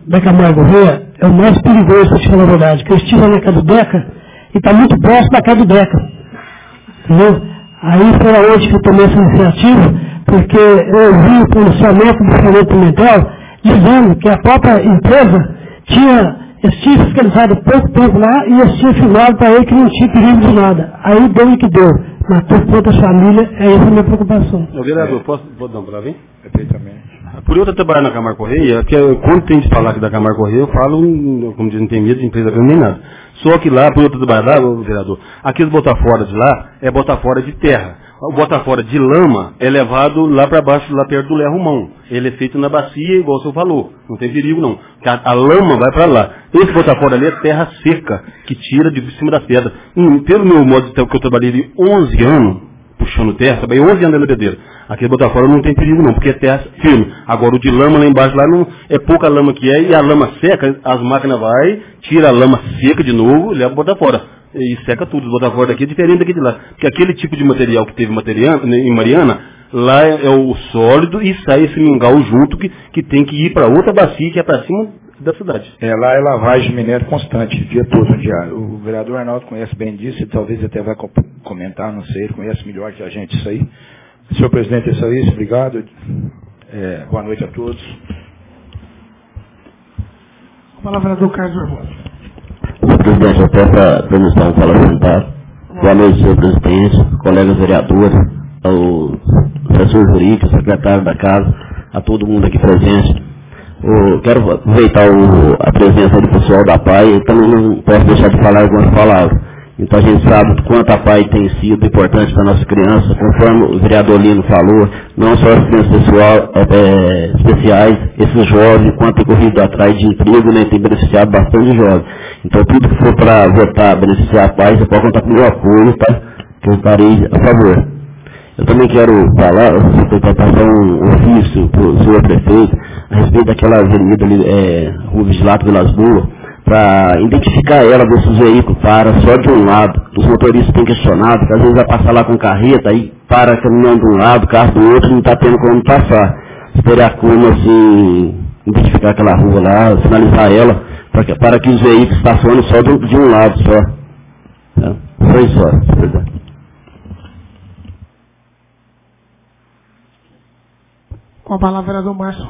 da Camargo Corrêa é o mais perigoso, para te falar a verdade, que eu estive na casa do Deca e está muito próximo da casa do Deca. Entendeu? Aí foi aonde que eu tomei essa iniciativa, porque eu vi o pronunciamento do Fernando Pimentel dizendo que a própria empresa tinha, eles tinham fiscalizado pouco tempo lá e eles tinham filmado para ele que não tinha perigo de nada. Aí deu o que deu. Matou toda a família, é essa a minha preocupação. Ô, vereador, posso, posso dar um palavra, hein? Perfeitamente. Por eu estar trabalhando na Camargo Corrêa, que eu, quando tem de falar aqui da Camargo Corrêa, eu falo, como diz, não tem medo de empresa grande nem nada. Só que lá, por eu estar trabalhando lá, vereador, aqueles botar fora de lá, é botar fora de terra. O botar fora de lama é levado lá para baixo, lá perto do Lé Romão. Ele é feito na bacia, igual o senhor falou. Não tem perigo, não. A, a lama vai para lá. Esse botar fora ali é terra seca, que tira de cima das pedras. Hum, pelo meu modo de tempo que eu trabalhei de onze anos, puxando terra, trabalhei onze anos na bebedeira. Aquele botar fora não tem perigo, não, porque é terra firme. Agora, o de lama lá embaixo, lá não, é pouca lama que é, e a lama seca, as máquinas vai, tira a lama seca de novo, leva botar fora. E seca tudo, botar fora daqui é diferente daqui de lá. Porque aquele tipo de material que teve material, em Mariana, lá é, é o sólido e sai esse mingau junto que, que tem que ir para outra bacia que é para cima da cidade. É, lá é lavagem de minério constante, o dia todo, no diário. O vereador Arnaldo conhece bem disso e talvez até vai comentar, não sei, ele conhece melhor que a gente isso aí. Senhor presidente, é só isso, obrigado. É, boa noite a todos. A palavra é do Carlos Barbosa. Presidente, eu peço a permissão para sentar. Boa noite, senhor presidente, colegas vereadores, ao assessor jurídico, secretário da casa, a todo mundo aqui presente. Eu quero aproveitar o, a presença do pessoal da P A I, eu também não posso deixar de falar algumas palavras. Então a gente sabe o quanto a P A I tem sido importante para a nossa criança, conforme o vereador Lino falou, não só as crianças pessoal, é, especiais, esses jovens, quanto tem corrido atrás de emprego, né, tem beneficiado bastante jovens. Então tudo que for para votar, beneficiar a P A I, você pode contar com o meu apoio, tá? Que eu estarei a favor. Eu também quero falar, eu quero passar um ofício para o senhor prefeito, a respeito daquela avenida ali, é, Rua Vigilato Vilas Boas, para identificar ela desses veículos para só de um lado. Os motoristas têm questionado, que às vezes vai passar lá com carreta, aí para caminhão de um lado, carro do outro, não está tendo como passar. Esperar como assim, identificar aquela rua lá, sinalizar ela, para que, para que os veículos estacionem só de, de um lado só. É, só isso, ó. Com a palavra é do Márcio.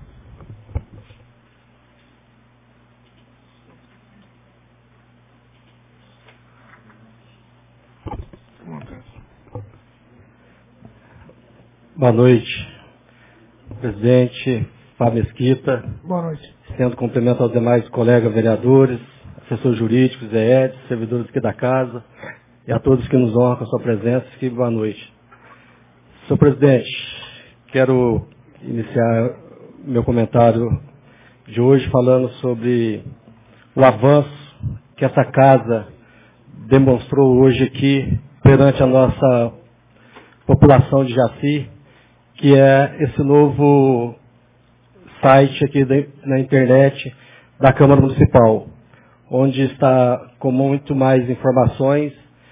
Boa noite, presidente Fábio Mesquita. Boa noite. Sendo cumprimento aos demais colegas vereadores, assessores jurídicos, Zé Edson, servidores aqui da casa, e a todos que nos honram com a sua presença, que boa noite. Senhor presidente, quero iniciar meu comentário de hoje falando sobre o avanço que essa casa demonstrou hoje aqui perante a nossa população de Jaci, que é esse novo site aqui na internet da Câmara Municipal, onde está com muito mais informações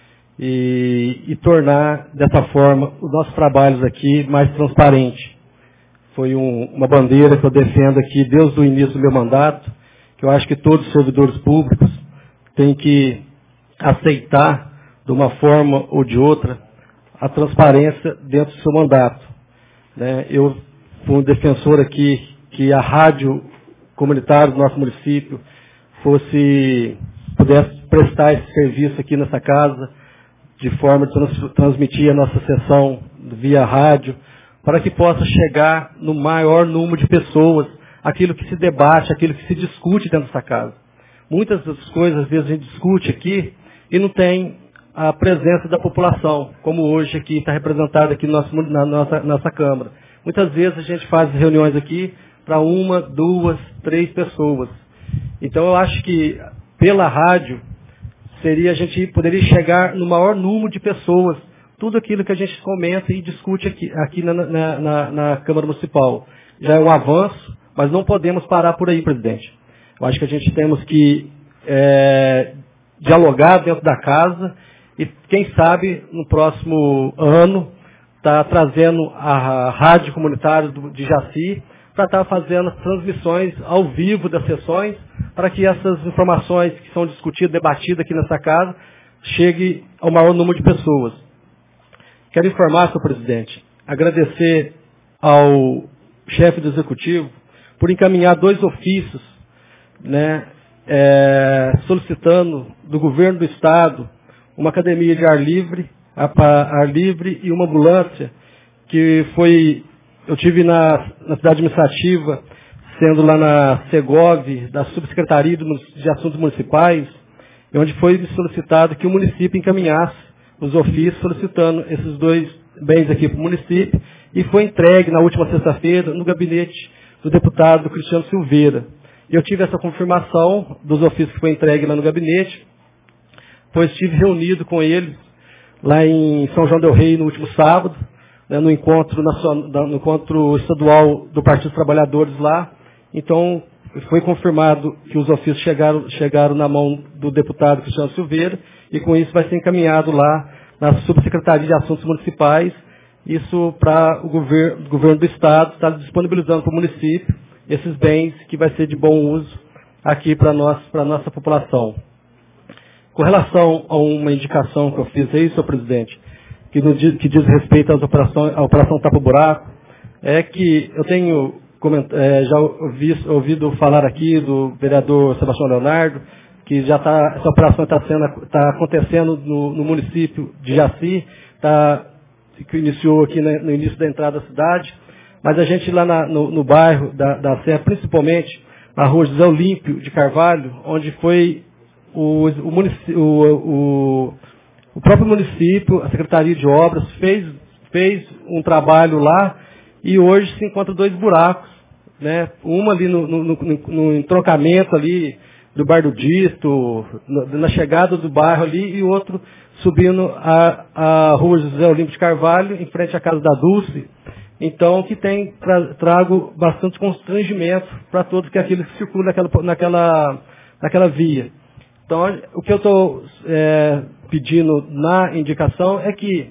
e, e tornar, dessa forma, os nossos trabalhos aqui mais transparentes. Foi um, uma bandeira que eu defendo aqui desde o início do meu mandato, que eu acho que todos os servidores públicos têm que aceitar, de uma forma ou de outra, a transparência dentro do seu mandato. Né? Eu fui um defensor aqui que a rádio comunitária do nosso município fosse, pudesse prestar esse serviço aqui nessa casa, de forma de trans, transmitir a nossa sessão via rádio, para que possa chegar no maior número de pessoas, aquilo que se debate, aquilo que se discute dentro dessa casa. Muitas das coisas, às vezes, a gente discute aqui e não tem a presença da população, como hoje aqui está representado aqui no nosso, na nossa, nossa Câmara. Muitas vezes a gente faz reuniões aqui para uma, duas, três pessoas. Então eu acho que pela rádio seria a gente poderia chegar no maior número de pessoas, tudo aquilo que a gente comenta e discute aqui, aqui na, na, na, na Câmara Municipal. Já é um avanço, mas não podemos parar por aí, presidente. Eu acho que a gente temos que é, dialogar dentro da casa e, quem sabe, no próximo ano, está trazendo a rádio comunitária de Jaci para estar fazendo transmissões ao vivo das sessões, para que essas informações que são discutidas, debatidas aqui nessa casa, cheguem ao maior número de pessoas. Quero informar, senhor presidente, agradecer ao chefe do Executivo por encaminhar dois ofícios, né, é, solicitando do governo do Estado uma academia de ar livre, ar livre e uma ambulância, que foi, eu tive na, na cidade administrativa, sendo lá na Segov, da Subsecretaria de Assuntos Municipais, onde foi solicitado que o município encaminhasse os ofícios solicitando esses dois bens aqui para o município, e foi entregue na última sexta-feira no gabinete do deputado Cristiano Silveira. Eu tive essa confirmação dos ofícios que foi entregue lá no gabinete, pois estive reunido com eles lá em São João del Rei no último sábado, né, no, encontro nacional, no encontro estadual do Partido dos Trabalhadores lá. Então, foi confirmado que os ofícios chegaram, chegaram na mão do deputado Cristiano Silveira, e com isso vai ser encaminhado lá na Subsecretaria de Assuntos Municipais, isso para o governo, o governo do Estado estar disponibilizando para o município esses bens que vai ser de bom uso aqui para nós, para a nossa população. Com relação a uma indicação que eu fiz aí, senhor presidente, que, no, que diz respeito às operações, à operação tapa-buraco, é que eu tenho é, já ouvi, ouvido falar aqui do vereador Sebastião Leonardo, que já está, essa operação está tá acontecendo no, no município de Jaci, tá, que iniciou aqui na, no início da entrada da cidade, mas a gente lá na, no, no bairro da, da Serra, principalmente na rua José Olímpio de Carvalho, onde foi o, o, município, o, o, o próprio município, a Secretaria de Obras, fez, fez um trabalho lá, e hoje se encontra dois buracos, né? Uma ali no, no, no, no entroncamento ali do Bar do Disto, na chegada do bairro ali, e outro subindo a, a rua José Olímpio de Carvalho, em frente à casa da Dulce. Então, que tem tra, trago bastante constrangimento para todos que aqueles que circulam naquela, naquela, naquela via. Então, o que eu estou é, pedindo na indicação é que,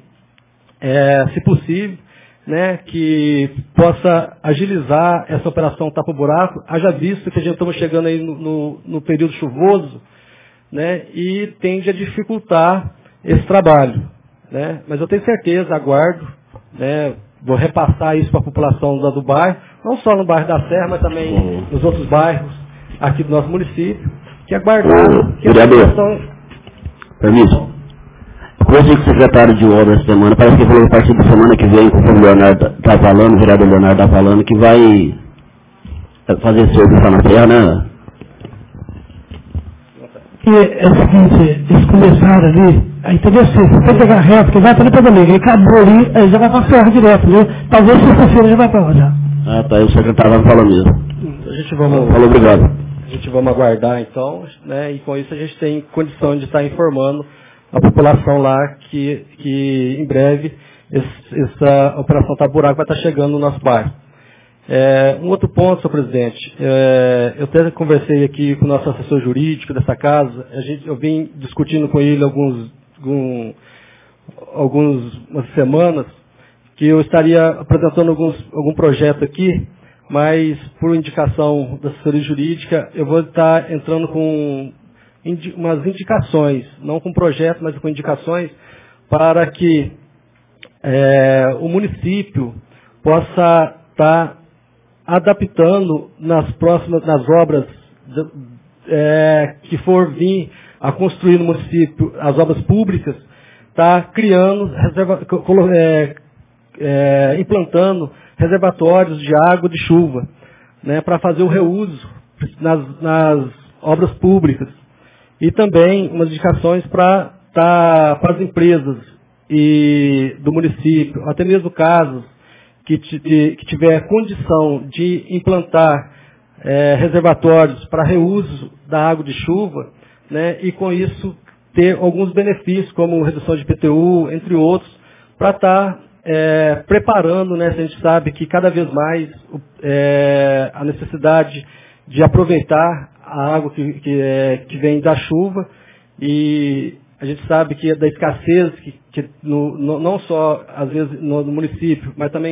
é, se possível, né, que possa agilizar essa operação tapa-buraco, haja visto que a gente estamos chegando aí no, no, no período chuvoso, né, e tende a dificultar esse trabalho, né, mas eu tenho certeza, aguardo, né, vou repassar isso para a população do, do bairro, não só no bairro da Serra, mas também nos outros bairros aqui do nosso município, que aguardar que a população... Permisso. Conversei com o secretário de obras essa semana, parece que falou que a partir da semana que vem, conforme o Leonardo está falando, o vereador Leonardo está falando, que vai fazer serviço lá na Serra, né? E é o seguinte, eles começaram ali, aí entendeu assim, você tem que pegar reto, porque vai para o Pedro Negro, ele acabou ali, aí já vai para a Serra direto, viu? Talvez sexta-feira já vai para lá já. Ah, tá, aí o secretário vai falar mesmo. A gente vamos... Falou, obrigado. A gente vamos aguardar então, né, e com isso a gente tem condição de estar informando a população lá que, que em breve esse, essa operação tapa-buraco vai estar chegando no nosso bairro. É, um outro ponto, senhor presidente, é, eu até conversei aqui com o nosso assessor jurídico dessa casa, a gente, eu vim discutindo com ele alguns, algum, algumas semanas, que eu estaria apresentando alguns, algum projeto aqui, mas por indicação da assessoria jurídica, eu vou estar entrando com indi, umas indicações, não com projeto, mas com indicações, para que é, o município possa estar adaptando nas próximas, nas obras é, que for vir a construir no município, as obras públicas, está criando, reserva, é, é, implantando reservatórios de água de chuva, né, para fazer o reuso nas, nas obras públicas. E também umas indicações para tá, para as empresas e do município, até mesmo casos que, que tiver condição de implantar é, reservatórios para reuso da água de chuva, né, e com isso ter alguns benefícios, como redução de I P T U, entre outros, para estar tá, é, preparando, né, a gente sabe que cada vez mais é, a necessidade de aproveitar a água que, que, é, que vem da chuva, e a gente sabe que é da escassez, que, que no, no, não só às vezes no, no município, mas também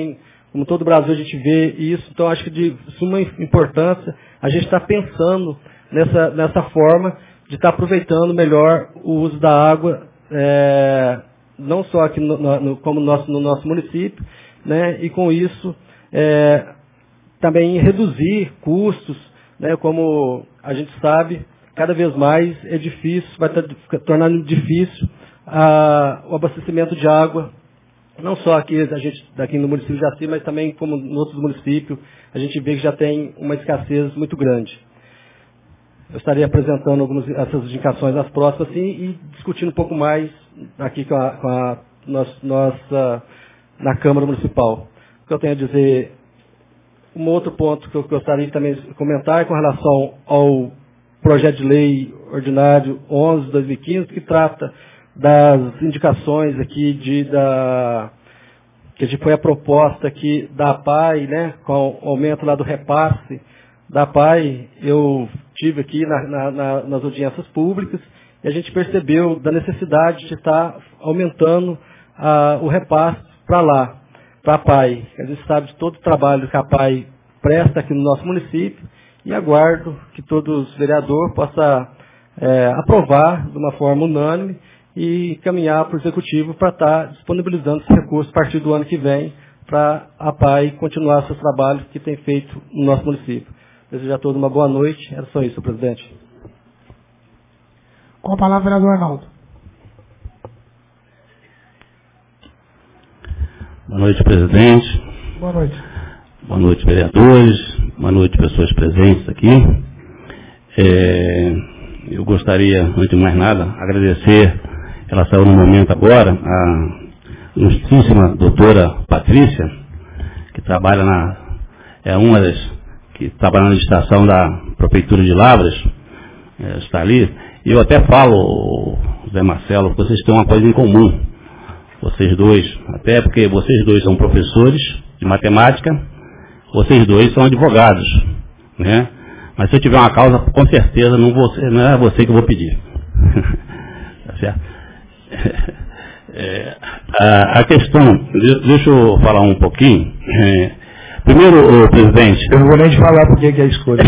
Como todo o Brasil a gente vê isso, então acho que de suma importância a gente está pensando nessa, nessa forma de estar tá aproveitando melhor o uso da água, é, não só aqui no, no, como no nosso, no nosso município, né, e com isso é, também reduzir custos, né, como a gente sabe, cada vez mais é difícil, vai estar tá tornando difícil a, o abastecimento de água, não só aqui, a gente, daqui no município de Jaci, mas também como em outros municípios, a gente vê que já tem uma escassez muito grande. Eu estarei apresentando algumas essas indicações nas próximas assim, e discutindo um pouco mais aqui com a, com a nossa, nossa, na Câmara Municipal. O que eu tenho a dizer, um outro ponto que eu gostaria de também comentar é com relação ao projeto de lei ordinário onze de dois mil e quinze, que trata das indicações aqui de, da, que foi a proposta aqui da A P A I, né, com o aumento lá do repasse da A P A I. Eu tive aqui na, na, na, nas audiências públicas e a gente percebeu da necessidade de estar aumentando ah, o repasse para lá, para a A P A I. A gente sabe de todo o trabalho que a A P A I presta aqui no nosso município e aguardo que todos os vereadores possam é, aprovar de uma forma unânime e caminhar para o Executivo para estar disponibilizando esse recurso a partir do ano que vem para a A P A I continuar seus trabalhos que tem feito no nosso município. Desejo a todos uma boa noite. Era só isso, presidente. Com a palavra, vereador Arnaldo. Boa noite, presidente. Boa noite. Boa noite, vereadores. Boa noite, pessoas presentes aqui. É, eu gostaria, antes de mais nada, agradecer, ela saiu no momento agora, a ilustríssima doutora Patrícia, que trabalha na, é uma das que trabalha na licitação da Prefeitura de Lavras, é, está ali, e eu até falo, Zé Marcelo, que vocês têm uma coisa em comum, vocês dois, até porque vocês dois são professores de matemática, vocês dois são advogados, né? Mas se eu tiver uma causa, com certeza não, vou, não é você que eu vou pedir. Tá certo? É, a, a questão, deixa eu falar um pouquinho. É, primeiro, o presidente... Eu não vou nem te falar por que é a escolha.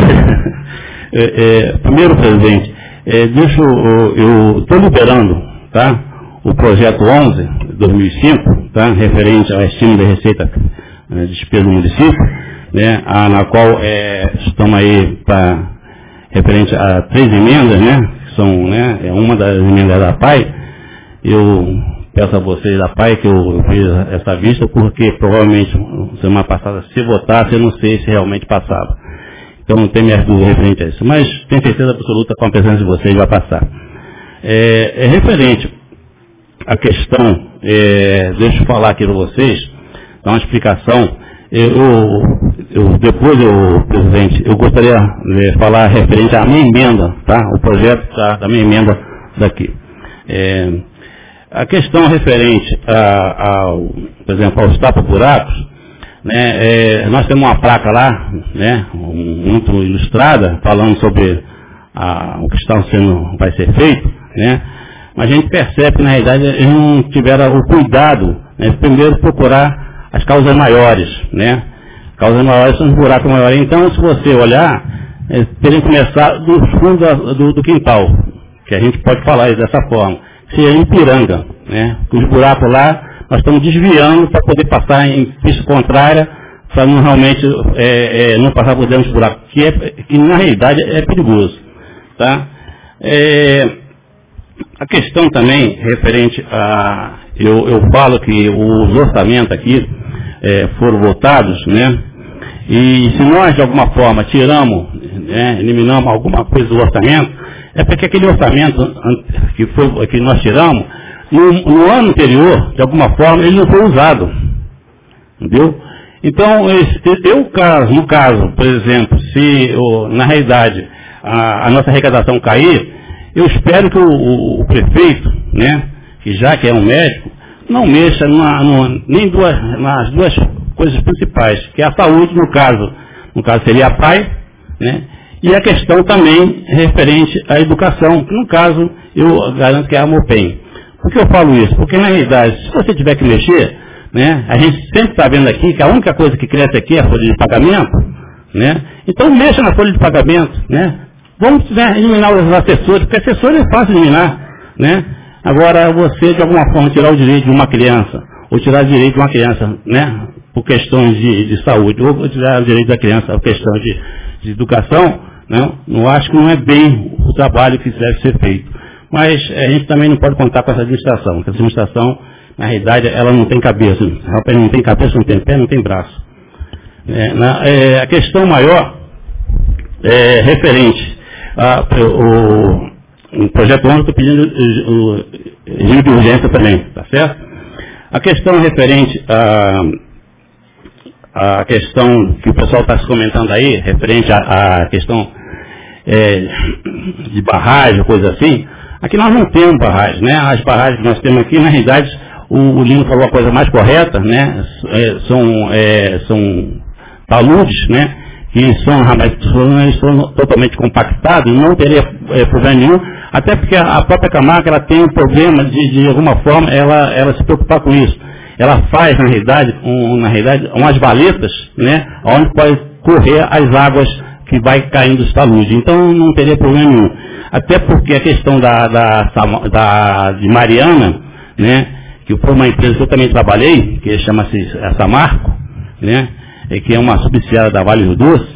é, é, primeiro, presidente, é, deixa eu estou liberando, tá, o projeto onze de dois mil e cinco, tá, referente ao estímulo da receita de despesa do município, né, a, na qual é, estamos aí para referente a três emendas, né, que são, né, é uma das emendas da A P A I. Eu peço a vocês da A P A I que eu fiz essa vista, porque provavelmente semana passada, se votasse, eu não sei se realmente passava. Então não tem minhas dúvidas referente a isso. Mas tenho certeza absoluta com a presença de vocês vai passar. É, é referente à questão, é, deixa eu falar aqui para vocês, dar uma explicação. Eu, eu, depois, eu, presidente, eu gostaria de falar referente à minha emenda, tá? O projeto tá, da minha emenda daqui. É, a questão referente a, ao, por exemplo, aos tapa-buracos, né? É, nós temos uma placa lá, né? Muito ilustrada, falando sobre a, o que está sendo, vai ser feito, né? Mas a gente percebe que, na realidade, eles não tiveram o cuidado, né? Primeiro procurar as causas maiores, né? Causas maiores são os buracos maiores. Então, se você olhar, é, teria que começar do fundo do, do quintal, que a gente pode falar dessa forma, que é em Piranga, né? Os buracos lá, nós estamos desviando para poder passar em pista contrária, para não realmente é, é, não passar por dentro dos buracos, que, é, que na realidade é perigoso, tá? É, a questão também referente a, eu, eu falo que os orçamentos aqui é, foram votados, né? E se nós de alguma forma tiramos, né, eliminamos alguma coisa do orçamento, é porque aquele orçamento que, foi, que nós tiramos, no, no ano anterior, de alguma forma, ele não foi usado. Entendeu? Então, esse, eu, no caso, por exemplo, se na realidade a, a nossa arrecadação cair, eu espero que o, o, o prefeito, né, que já que é um médico, não mexa numa, numa, nem duas, nas duas coisas principais, que é a saúde, no caso, no caso seria a P A I, né, e a questão também referente à educação, que no caso eu garanto que é a MOPEM. Por que eu falo isso? Porque na realidade, se você tiver que mexer, né? A gente sempre está vendo aqui que a única coisa que cresce aqui é a folha de pagamento, né? Então mexa na folha de pagamento, né? Vamos, né, eliminar os assessores, porque assessores é fácil eliminar, né? Agora você de alguma forma tirar o direito de uma criança, ou tirar o direito de uma criança, né? Por questões de, de saúde, ou tirar o direito da criança por questão de, de educação, né? Eu acho que não é bem o trabalho que deve ser feito. Mas a gente também não pode contar com essa administração, porque essa administração, na realidade, ela não tem cabeça. Ela não tem cabeça, não tem pé, não tem braço. É, na, é, a questão maior é referente ao projeto onze, estou pedindo o, o regime de urgência também, tá certo? A questão referente a a questão que o pessoal está se comentando aí, referente à questão é, de barragem, coisa assim, aqui nós não temos barragem, né? As barragens que nós temos aqui, na realidade, o, o Lino falou a coisa mais correta, né? É, são, é, são taludes, né? Que são, são totalmente compactados, não teria é, problema nenhum, até porque a própria Camargo, ela tem um problema de, de alguma forma, ela, ela se preocupar com isso. Ela faz, na realidade, um, na realidade, umas valetas, né, onde pode correr as águas que vai caindo dos taludes. Então, não teria problema nenhum. Até porque a questão da, da, da, de Mariana, né, que foi uma empresa que eu também trabalhei, que chama-se Samarco, né, que é uma subsidiária da Vale do Doce,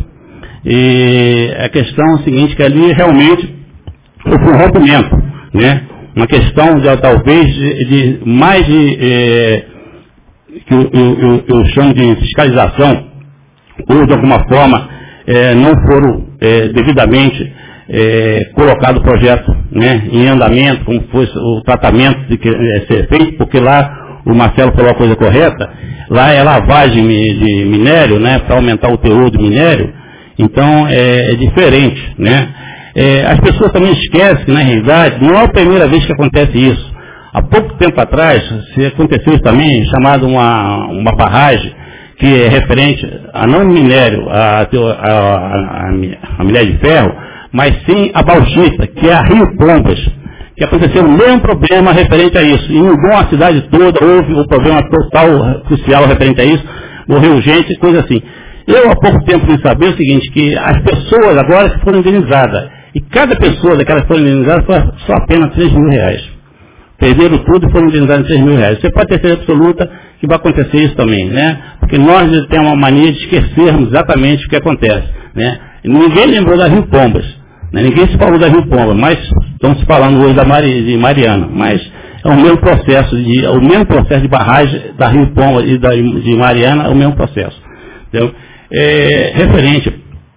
e a questão é a seguinte, que ali realmente houve um rompimento, né, uma questão de, talvez, de, de mais de... Eh, que eu, eu, eu chamo de fiscalização, ou de alguma forma é, não foram é, devidamente é, colocado o projeto, né, em andamento, como foi o tratamento de que é, ser feito, porque lá o Marcelo falou a coisa correta, lá é lavagem de minério, né, para aumentar o teor do minério, então é, é diferente, né. É, as pessoas também esquecem que, na realidade, não é a primeira vez que acontece isso. Há pouco tempo atrás, se aconteceu isso também, chamado uma, uma barragem, que é referente a não minério, a, a, a, a minério de ferro, mas sim a bauxita, que é a Rio Pombas, que aconteceu o mesmo problema referente a isso. E mudou a cidade toda, houve um problema total, crucial referente a isso, morreu gente, coisa assim. Eu há pouco tempo fui saber o seguinte, que as pessoas agora foram indenizadas, e cada pessoa daquelas que foram indenizadas foi só apenas três mil reais. Perderam tudo e foram indenizados em três mil reais. Você pode ter certeza absoluta que vai acontecer isso também, né? Porque nós temos uma mania de esquecermos exatamente o que acontece, né? Ninguém lembrou da Rio Pombas, né? Ninguém se falou da Rio Pombas, mas estão se falando hoje da Mari, de Mariana, mas é o mesmo processo, de, o mesmo processo de barragem da Rio Pombas e da, de Mariana, é o mesmo processo. Então, é, referente,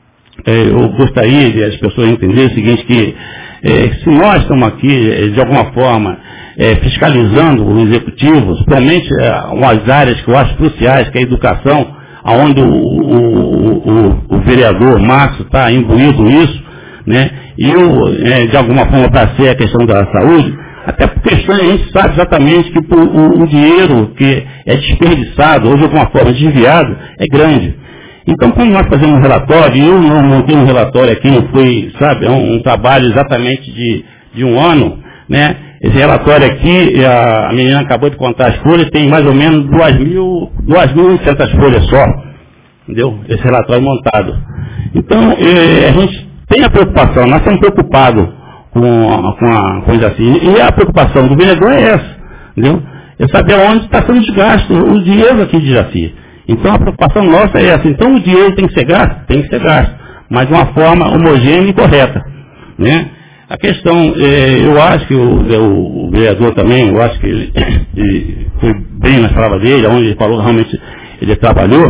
é, eu gostaria de as pessoas entenderem o seguinte, que é, se nós estamos aqui, de alguma forma, É, fiscalizando o executivo, principalmente é, umas áreas que eu acho cruciais, que é a educação, onde o, o, o, o vereador Márcio está imbuído nisso, né? E eu, é, de alguma forma, para ser a questão da saúde, até por questões, a gente sabe exatamente que o, o, o dinheiro que é desperdiçado, ou de alguma forma desviado, é grande. Então, quando nós fazemos um relatório, eu não montei um relatório aqui, não foi, sabe, é um, um trabalho exatamente de, de um ano, né? Esse relatório aqui, a menina acabou de contar as folhas, tem mais ou menos duas mil e oitocentas folhas só, entendeu? Esse relatório montado. Então, eh, a gente tem a preocupação, nós estamos preocupados com, com a coisa assim, e a preocupação do vereador é essa, entendeu? É saber onde está sendo desgasto o dinheiro aqui de Jaci. Então, a preocupação nossa é essa. Então, o dinheiro tem que ser gasto? Tem que ser gasto, mas de uma forma homogênea e correta, né? A questão, eh, eu acho que o, o vereador também, eu acho que ele, ele foi bem nas palavras dele, onde ele falou realmente ele trabalhou.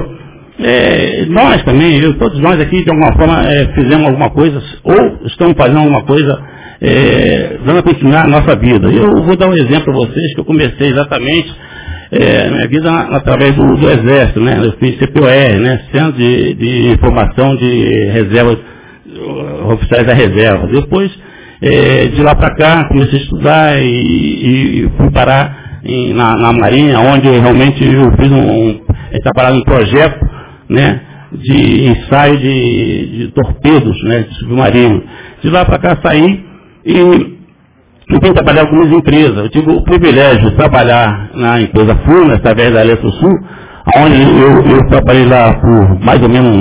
Eh, nós também, eu, todos nós aqui, de alguma forma, eh, fizemos alguma coisa, ou estamos fazendo alguma coisa, eh, dando a continuar a nossa vida. Eu vou dar um exemplo a vocês, que eu comecei exatamente eh, minha vida através do, do Exército, né? Eu fiz C P O R, né? Centro de, de Informação de Reservas, Oficiais da Reserva. Depois, É, de lá para cá, comecei a estudar e, e fui parar em, na, na Marinha, onde eu realmente eu fiz um, um trabalhando em projeto, né, de ensaio de, de torpedos, né, de submarino. De lá para cá saí e eu tenho trabalhado em algumas empresas. Eu tive o privilégio de trabalhar na empresa Furnas, através da Eletrosul, onde eu, eu trabalhei lá por mais ou menos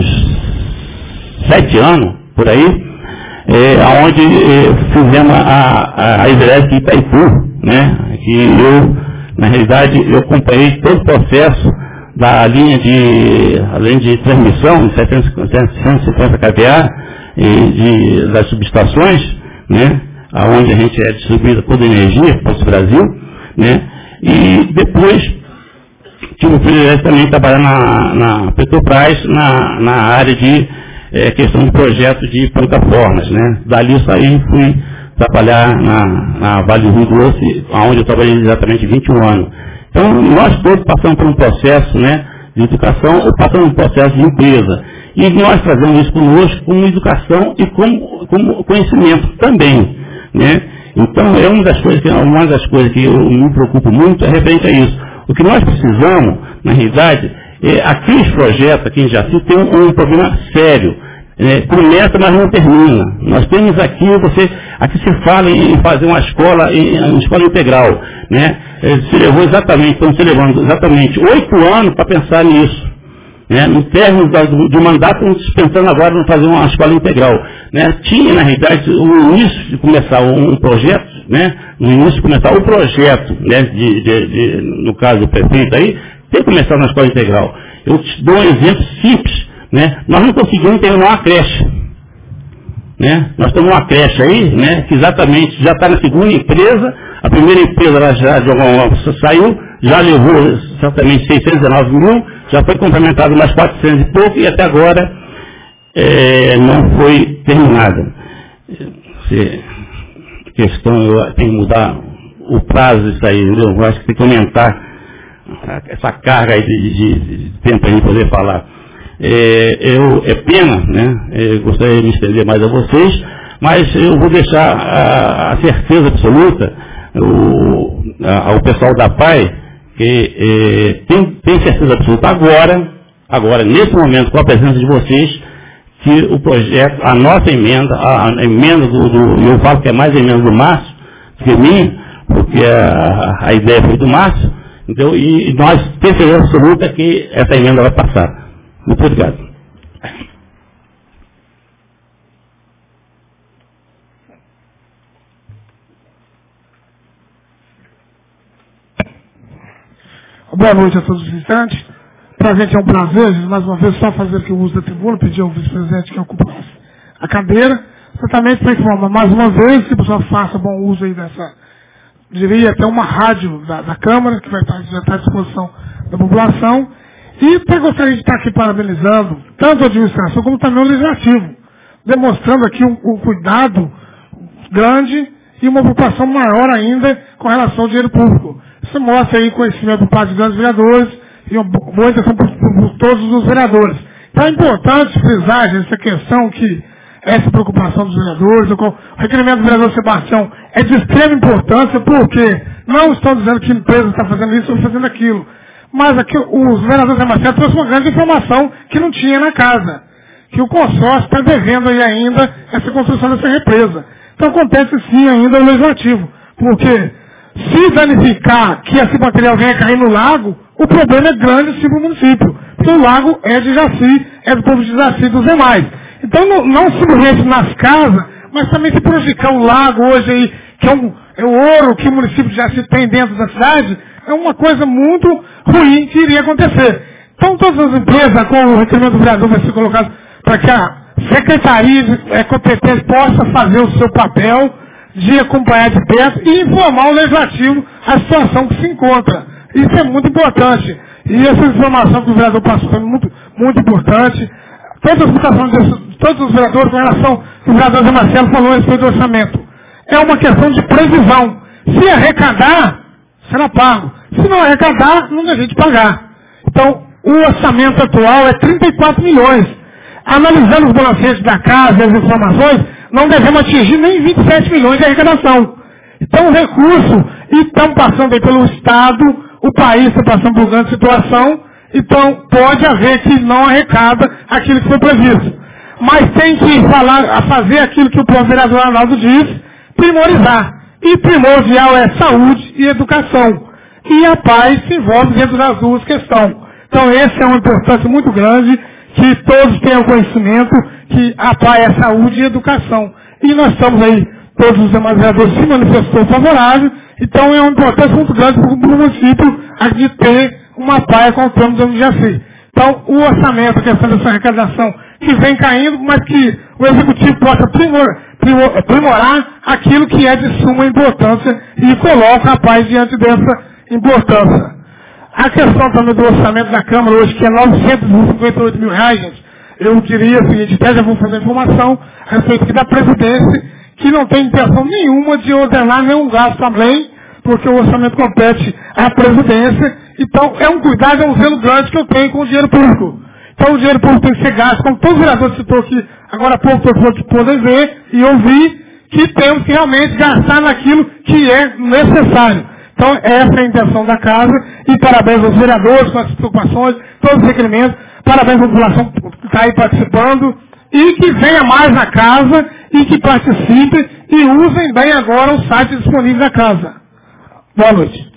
sete anos, por aí, é, onde é, fizemos a, a hidrelétrica Itaipu, né? Que eu, na realidade, eu acompanhei todo o processo da linha de, além de transmissão, de setecentos e cinquenta kVA, e de, das subestações, né? Onde a gente é distribuída toda a energia para o Brasil, né? E depois tive o privilégio também de trabalhar na, na Petrobras, na, na área de é, questão de projeto de plataformas, né? Dali saí e fui trabalhar na, na Vale do Rio Doce, onde eu trabalhei exatamente vinte e um anos. Então, nós todos passamos por um processo, né, de educação, ou passamos por um processo de empresa. E nós trazemos isso conosco como educação e como, como conhecimento também, né? Então, é uma das coisas que, uma das coisas que eu me preocupo muito é referente a isso. O que nós precisamos, na realidade, é, aqueles projetos aqui em Jaci tem um, um problema sério. É, começa, mas não termina. Nós temos aqui, você, aqui se fala em fazer uma escola, em, uma escola integral, né? É, se levou exatamente, estamos se levando exatamente oito anos para pensar nisso. Né? No término do, do mandato, estamos pensando agora em fazer uma escola integral. Né? Tinha, na realidade, o início de começar um, um projeto, né? No início de começar o projeto, né? de, de, de, no caso do prefeito aí, tem que começar na escola integral. Eu te dou um exemplo simples. Né? Nós não conseguimos terminar uma creche. Né? Nós temos uma creche aí, né? Que exatamente já está na segunda empresa. A primeira empresa ela já de alguma forma saiu, já levou exatamente seiscentos e dezenove mil, já foi complementado mais quatrocentos e pouco, e até agora é, não foi terminada. Se, questão, eu tenho que mudar o prazo disso aí, entendeu? Eu acho que tem que aumentar essa carga aí de, de, de tempo para a gente poder falar. É, eu, é pena, né? Eu gostaria de me estender mais a vocês, mas eu vou deixar a, a certeza absoluta o, a, ao pessoal da P A I que é, tem, tem certeza absoluta agora, agora, nesse momento, com a presença de vocês, que o projeto, a nossa emenda, a, a emenda do, do, eu falo que é mais a emenda do Márcio que minha, porque a, a ideia foi do Márcio, então, e, e nós temos certeza absoluta que essa emenda vai passar. Muito obrigado. Boa noite a todos os visitantes. Para a gente é um prazer, mais uma vez, só fazer aqui o uso da tribuna, pedir ao vice-presidente que ocupasse a cadeira, exatamente para informar mais uma vez que o pessoal faça bom uso aí dessa, diria até uma rádio da, da Câmara, que vai estar, já está à disposição da população. E até gostaria de estar aqui parabenizando tanto a administração como também o legislativo, demonstrando aqui um, um cuidado grande e uma preocupação maior ainda com relação ao dinheiro público. Isso mostra aí conhecimento por parte de grandes vereadores e uma boa intenção por, por, por todos os vereadores. Então é importante frisar essa questão que essa preocupação dos vereadores, o requerimento do vereador Sebastião é de extrema importância, porque não estão dizendo que a empresa está fazendo isso ou fazendo aquilo. Mas aqui os vereadores da Marcelo trouxeram uma grande informação que não tinha na casa. Que o consórcio está devendo aí ainda essa construção dessa represa. Então acontece sim ainda o legislativo. Porque se danificar que esse material venha cair no lago, o problema é grande sim para o município. Porque o lago é de Jaci, é do povo de Jaci e dos demais. Então não, não simplesmente nas casas, mas também se prejudicar o lago hoje aí, que é, um, é o ouro que o município de Jaci tem dentro da cidade, é uma coisa muito ruim que iria acontecer. Então todas as empresas, com o requerimento do vereador vai ser colocado para que a secretaria é, competente possa fazer o seu papel de acompanhar de perto e informar o legislativo a situação que se encontra. Isso é muito importante. E essa informação que o vereador passou é muito, muito importante. Todas as votações de todos os vereadores com relação ao que o vereador Zé Marcelo falou a respeito do orçamento. É uma questão de previsão. Se arrecadar, será pago. Se não arrecadar, não dá jeito de pagar. Então, o orçamento atual é trinta e quatro milhões. Analisando os balancetes da casa e as informações, não devemos atingir nem vinte e sete milhões de arrecadação. Então, o recurso, e estão passando aí pelo Estado, o país está passando por grande situação, então pode haver que não arrecada aquilo que foi previsto. Mas tem que falar, a fazer aquilo que o próprio vereador Arnaldo diz, priorizar. E primordial é saúde e educação. E a paz se envolve dentro das duas questões. Então esse é uma importância muito grande, que todos tenham conhecimento que a paz é saúde e educação. E nós estamos aí, todos os demais vereadores se manifestou favorável, então é uma importância muito grande para o município de ter uma paz com o termo do Jaci. Então o orçamento, a questão dessa arrecadação, que vem caindo, mas que o executivo possa primor, primor, aprimorar aquilo que é de suma importância e coloca a paz diante dessa importância. A questão também do orçamento da Câmara hoje, que é novecentos e cinquenta e oito mil reais, gente, eu diria o seguinte, até já vou fazer informação a respeito aqui da presidência, que não tem intenção nenhuma de ordenar nenhum gasto além, porque o orçamento compete à presidência. Então é um cuidado, é um zelo grande que eu tenho com o dinheiro público. Então o dinheiro público tem que ser gasto, como todos os vereadores citou aqui, agora há pouco todos que podem ver e ouvir, que temos que realmente gastar naquilo que é necessário. Então essa é a intenção da casa, e parabéns aos vereadores com as preocupações, todos os requerimentos, parabéns à população que está aí participando, e que venha mais na casa, e que participe, e usem bem agora o site disponível da casa. Boa noite.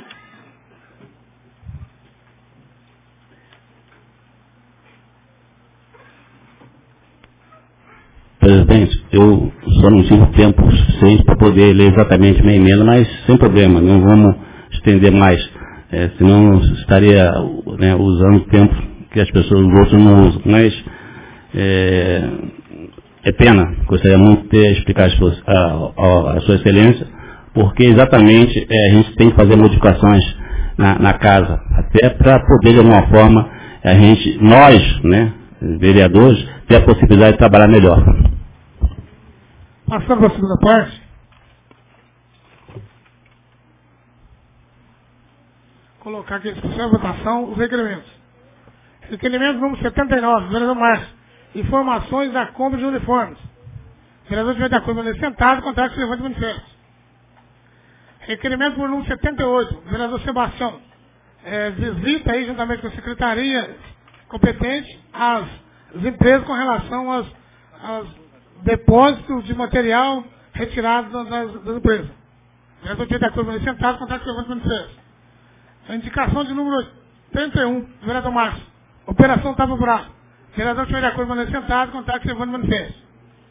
Presidente, eu só não tive tempo suficiente para poder ler exatamente minha emenda, mas sem problema, não vamos estender mais, é, senão estaria, né, usando o tempo que as pessoas, os outros não usam. Mas é, é pena, gostaria muito de ter explicado a, a, a sua excelência, porque exatamente é, a gente tem que fazer modificações na, na casa, até para poder de alguma forma a gente, nós, né, vereadores, ter a possibilidade de trabalhar melhor. Passando para a segunda parte. Colocar aqui em discussão e votação os requerimentos. Requerimento número setenta e nove, vereador Márcio. Informações da compra de uniformes. Vereador tiver de acordo com sentado, contrato que levante manifesto. Requerimento por número setenta e oito, vereador Sebastião. É, visita aí, juntamente com a secretaria competente, as, as empresas com relação aos, aos depósitos de material retirado das, das empresas. Vereador tiver de acordo com sentado, contrato que levante manifesto. A indicação de número oitenta e um, vereador Márcio. Operação Tava Buraco. Vereador tiver de acordo com sentado, contrato que levante manifesto.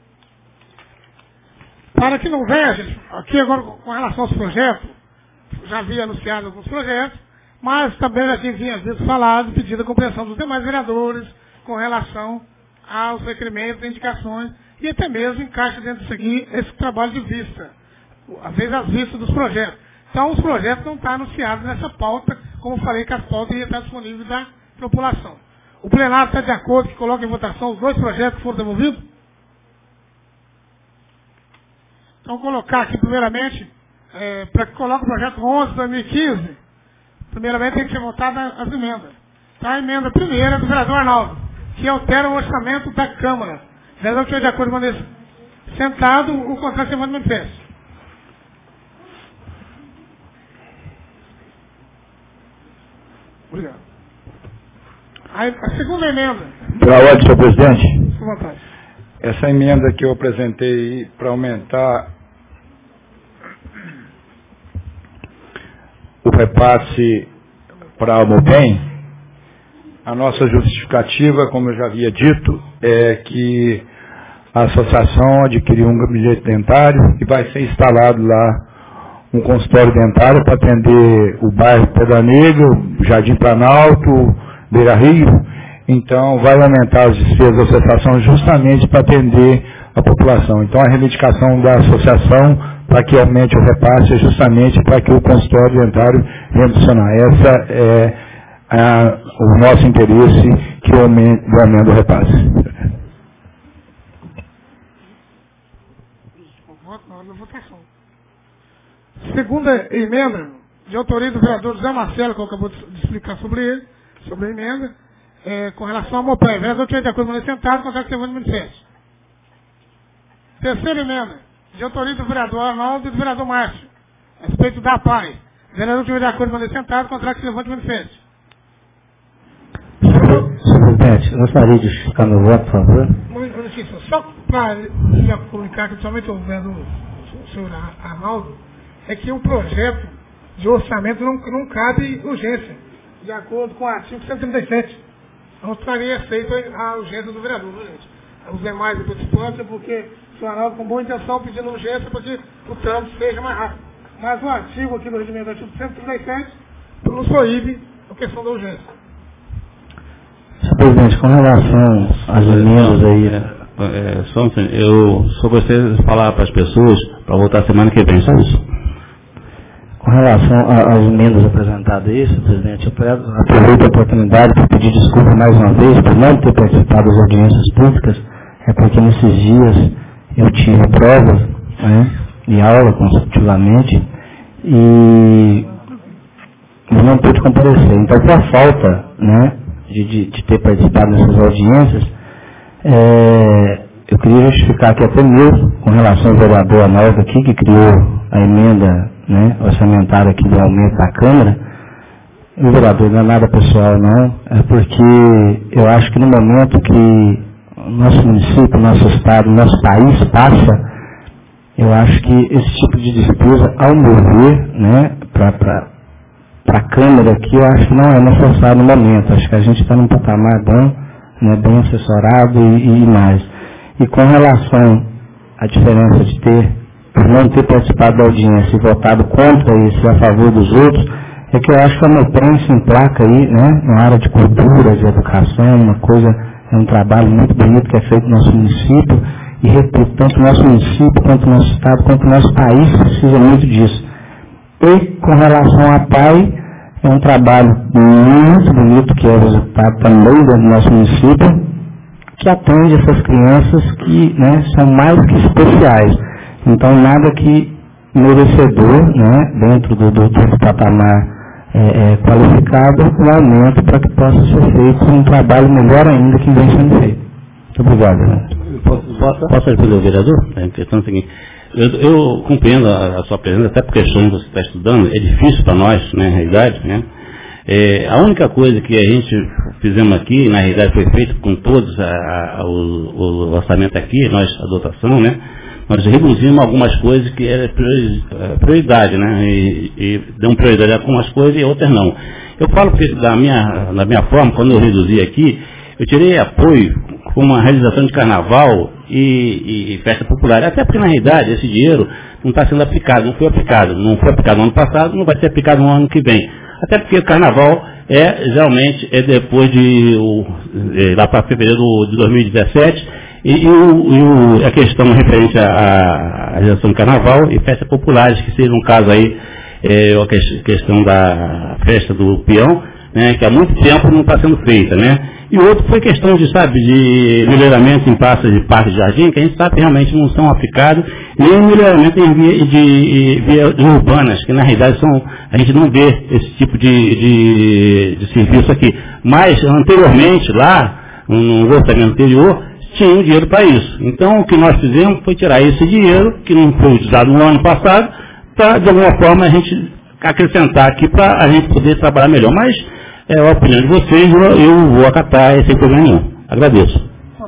Para que não venha, gente, aqui agora com relação aos projetos, já havia anunciado alguns projetos, mas também já tinha visto falado, pedido a compreensão dos demais vereadores com relação aos requerimentos, indicações, e até mesmo encaixa dentro disso aqui esse trabalho de vista, às vezes as vistas dos projetos. Então os projetos não estão anunciados nessa pauta, como eu falei que as pautas iam estar disponíveis da população. O plenário está de acordo que coloca em votação os dois projetos que foram devolvidos? Então, colocar aqui, primeiramente, é, para que coloque o projeto onze de dois mil e quinze, primeiramente tem que ser votada as emendas. Então, a emenda primeira do vereador Arnaldo, que altera o orçamento da Câmara. O vereador que estiver de acordo com isso, sentado, o contrato se manifesta. Obrigado. Aí, a segunda emenda. Pela ordem, senhor presidente. Com vontade. Essa emenda que eu apresentei para aumentar o repasse para a Mobem, a nossa justificativa, como eu já havia dito, é que a associação adquiriu um gabinete dentário e vai ser instalado lá um consultório dentário para atender o bairro Pedra Negra, Jardim Planalto, Beira Rio. Então, vai aumentar as despesas da associação justamente para atender a população. Então, a reivindicação da associação para que aumente o repasse é justamente para que o consultório dentário venha funcionar. Essa é a, o nosso interesse, que aumente, o aumento do repasse. Segunda emenda, de autoria do vereador José Marcelo, que eu acabou de explicar sobre ele, sobre a emenda, é, com relação ao Mopé. Vereador tiver de acordo com o sentado, contrato que levante manifesto. Terceira emenda, de autoria do vereador Arnaldo e do vereador Márcio, a respeito da A P A I. Vereador tiver de acordo com o sentado, contrato que levante manifesto. Senhor presidente, eu gostaria de justificar meu voto, por favor. Só para comunicar que somente o vereador, o senhor Arnaldo, é que o projeto de orçamento não, não cabe urgência, de acordo com o artigo cento e trinta e sete. Não estaria aceito a urgência do vereador, viu, gente? Os demais participantes, é porque o senhor Arnaldo, com boa intenção, pedindo urgência para que o trâmite seja mais rápido. Mas o artigo aqui do regimento, artigo cento e trinta e sete, nos proíbe a questão da urgência. Senhor presidente, com relação às emendas aí, né? É, só, eu só gostaria de falar para as pessoas para voltar semana que vem, só isso. Com relação às emendas apresentadas aí, senhor presidente, eu aproveito a oportunidade para pedir desculpa mais uma vez por não ter participado das audiências públicas, é porque nesses dias eu tive provas, né, de aula consecutivamente e eu não pude comparecer. Então, por falta, né, de, de, de ter participado dessas audiências, é, eu queria justificar aqui até mesmo, com relação ao vereador Arnaldo aqui, que criou a emenda, né, orçamentária aqui do aumento da Câmara. O vereador não é nada pessoal, não, é porque eu acho que no momento que o nosso município, nosso estado, nosso país passa, eu acho que esse tipo de despesa, ao meu ver, né, para a Câmara aqui, eu acho que não é necessário no momento. Acho que a gente está num patamar bom, né, bem assessorado e, e mais. E com relação à diferença de ter, por não ter participado da audiência e votado contra isso e a favor dos outros, é que eu acho que a Mopren se emplaca aí, né, na área de cultura, de educação, uma coisa, é um trabalho muito bonito que é feito no nosso município, e repito, tanto o nosso município, quanto o nosso estado, quanto o nosso país precisa muito disso. E com relação à P A I, é um trabalho muito bonito que é o resultado também dentro do nosso município, que atende essas crianças que, né, são mais que especiais. Então, nada que merecedor, né, dentro do, do, do patamar é, é, qualificado, um aumento para que possa ser feito um trabalho melhor ainda que vem sendo feito. Muito obrigado. Né? Posso, posso responder ao vereador? A questão é a seguinte. Eu, eu compreendo a, a sua presença, até porque a questão que você está estudando é difícil para nós, né, na realidade, né? É, a única coisa que a gente fizemos aqui, na realidade foi feito com todos a, a, o, o orçamento aqui, nós, a dotação, né? Nós reduzimos algumas coisas que eram prioridade, né? E, e damos prioridade a algumas coisas e outras não. Eu falo que da minha, da minha forma, quando eu reduzi aqui, eu tirei apoio com uma realização de carnaval e, e, e festa popular. Até porque, na realidade, esse dinheiro não está sendo aplicado, não foi aplicado. Não foi aplicado no ano passado, não vai ser aplicado no ano que vem. Até porque o carnaval é, geralmente, é depois de, o, é, lá para fevereiro de dois mil e dezessete, e, e, o, e a questão referente à realização do carnaval e festas populares, que seja um caso aí, é, a questão da festa do peão, né, que há muito tempo não está sendo feita, né? E outro foi questão de, sabe, de melhoramento em praças de parque de jardim, que a gente sabe que realmente não são aplicados, nem melhoramento em vias de, de, de urbanas, que na realidade são, a gente não vê esse tipo de, de, de serviço aqui. Mas, anteriormente, lá, no orçamento anterior, tinha um dinheiro para isso. Então, o que nós fizemos foi tirar esse dinheiro, que não foi usado no ano passado, para, de alguma forma, a gente acrescentar aqui para a gente poder trabalhar melhor. Mas, é a opinião de vocês, eu, eu vou acatar sem problema nenhum. Agradeço.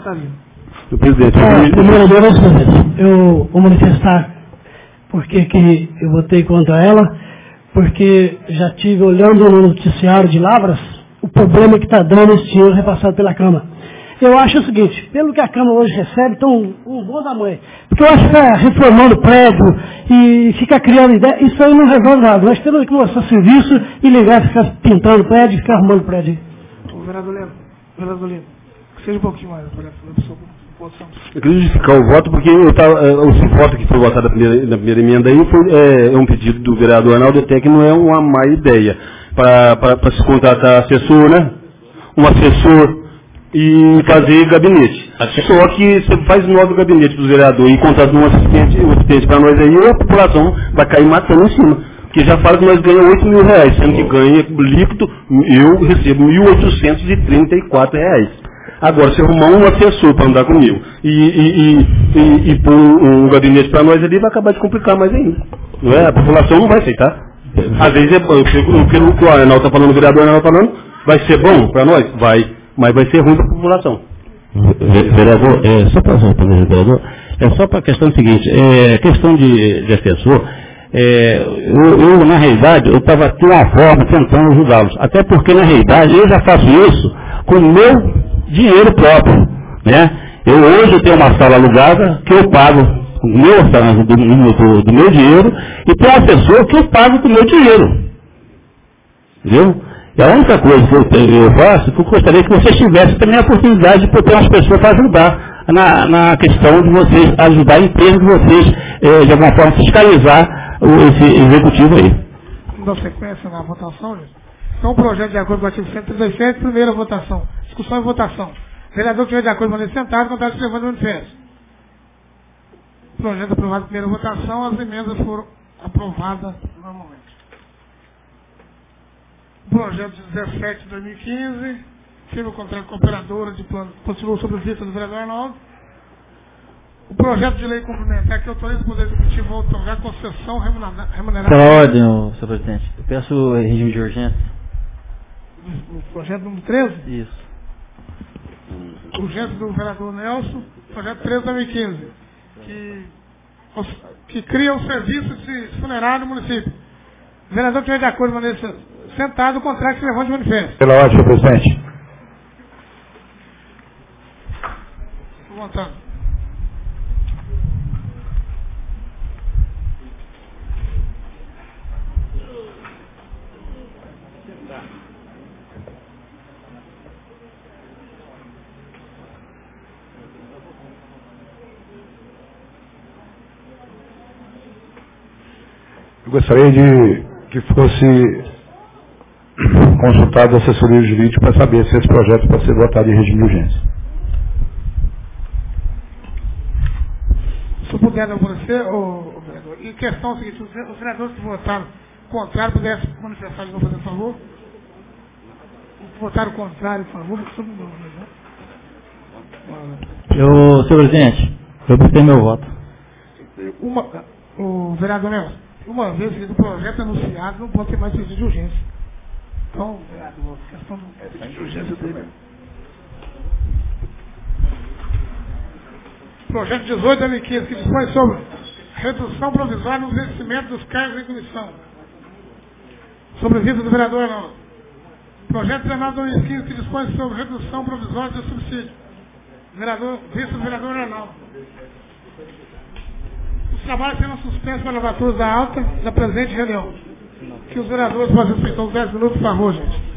O presidente, é, primeiro, eu vou manifestar porque que eu votei contra ela, porque já tive olhando no noticiário de Lavras o problema que está dando esse dinheiro repassado pela Câmara. Eu acho o seguinte, pelo que a Câmara hoje recebe, então um, um bom da mãe. Porque eu acho que ficar reformando prédio e ficar criando ideia, isso aí não resolve nada. Nós temos que mostrar serviço e ligar, ficar pintando prédio e ficar arrumando prédio. O vereador Leno, vereador Leno, seja um pouquinho mais, por exemplo, posição. Eu queria justificar o voto, porque eu tava, o voto que foi votado na primeira, na primeira emenda aí foi é, um pedido do vereador Arnaldo, até que não é uma má ideia para se contratar assessor, né? Um assessor e fazer gabinete. Só que você faz nove gabinetes para os vereadores e contrata um assistente, um assistente para nós aí, a população vai cair matando em cima. Porque já fala que nós ganhamos oito mil reais, sendo que ganha líquido, eu recebo mil oitocentos e trinta e quatro reais. Agora, se arrumar um assessor para andar comigo e, e, e, e, e pôr um gabinete para nós ali, vai acabar de complicar mais ainda. Não é? A população não vai aceitar. Às vezes, é, o que o Arnaldo está falando, o vereador Arnaldo está falando, vai ser bom para nós? Vai. Mas vai ser ruim para a população. Vereador, é, só para responder, vereador, é só para a questão seguinte, é, questão de, de assessor, é, eu, eu, na realidade, eu estava de uma forma tentando ajudá-los. Até porque, na realidade, eu já faço isso com o meu dinheiro próprio, né? Eu hoje eu tenho uma sala alugada que eu pago com o meu orçamento do, do, do meu dinheiro e tem uma pessoa que eu pago com o meu dinheiro. Entendeu? E a única coisa que eu, eu faço é que eu gostaria que vocês tivessem também a oportunidade de ter umas pessoas para ajudar na, na questão de vocês, ajudar a empresa de vocês, eh, de alguma forma, fiscalizar o, esse executivo aí. Dá sequência na votação, gente. Então, o projeto de acordo com o artigo cento e trinta e sete, primeira votação. Discussão e votação. Vereador que estiver de acordo, maneira sentado, contrário, se levando o manifesto. Projeto aprovado em primeira votação, as emendas foram aprovadas normalmente. Projeto dezessete de dois mil e quinze, firma o contrato com a operadora de plano, continuou sob vista do vereador Arnaldo. O projeto de lei complementar que autoriza o Poder Executivo a outorgar concessão remunerada. Pela ordem, senhor presidente. Eu peço regime de urgência. O projeto número treze? Isso. Urgência do vereador Nelson, projeto treze de dois mil e quinze, que, que cria o serviço de funerário no município. O vereador que estiver de acordo, maneira sentado, o contrário, que se levante o manifesto. Pela ordem, senhor presidente. Estou votando. Eu gostaria de que fosse consultado a assessoria jurídica para saber se esse projeto pode ser votado em regime de urgência. Se eu puder oferecer, o vereador, em questão seguinte, os vereadores que votaram contrário, pudessem manifestar de novo, por favor. Votaram contrário, por favor, porque todo mundo, né? Eu, senhor presidente, eu prestei meu voto. Uma, o vereador Nelson, uma vez que o projeto é anunciado, não pode ter mais pedido de urgência. Então, vereador, a questão do pedido de urgência dele. Projeto dezoito de dois mil e quinze, que dispõe sobre redução provisória no vencimento dos cargos em comissão. Sobre vista do vereador Arnaldo. Projeto dezenove de dois mil e quinze, que dispõe sobre redução provisória do subsídio. Vereador, vista do vereador Arnaldo. Os trabalhos serão suspensos para lavaturas da alta da presente reunião. Que os vereadores possam respeitar os dez minutos, por favor, gente.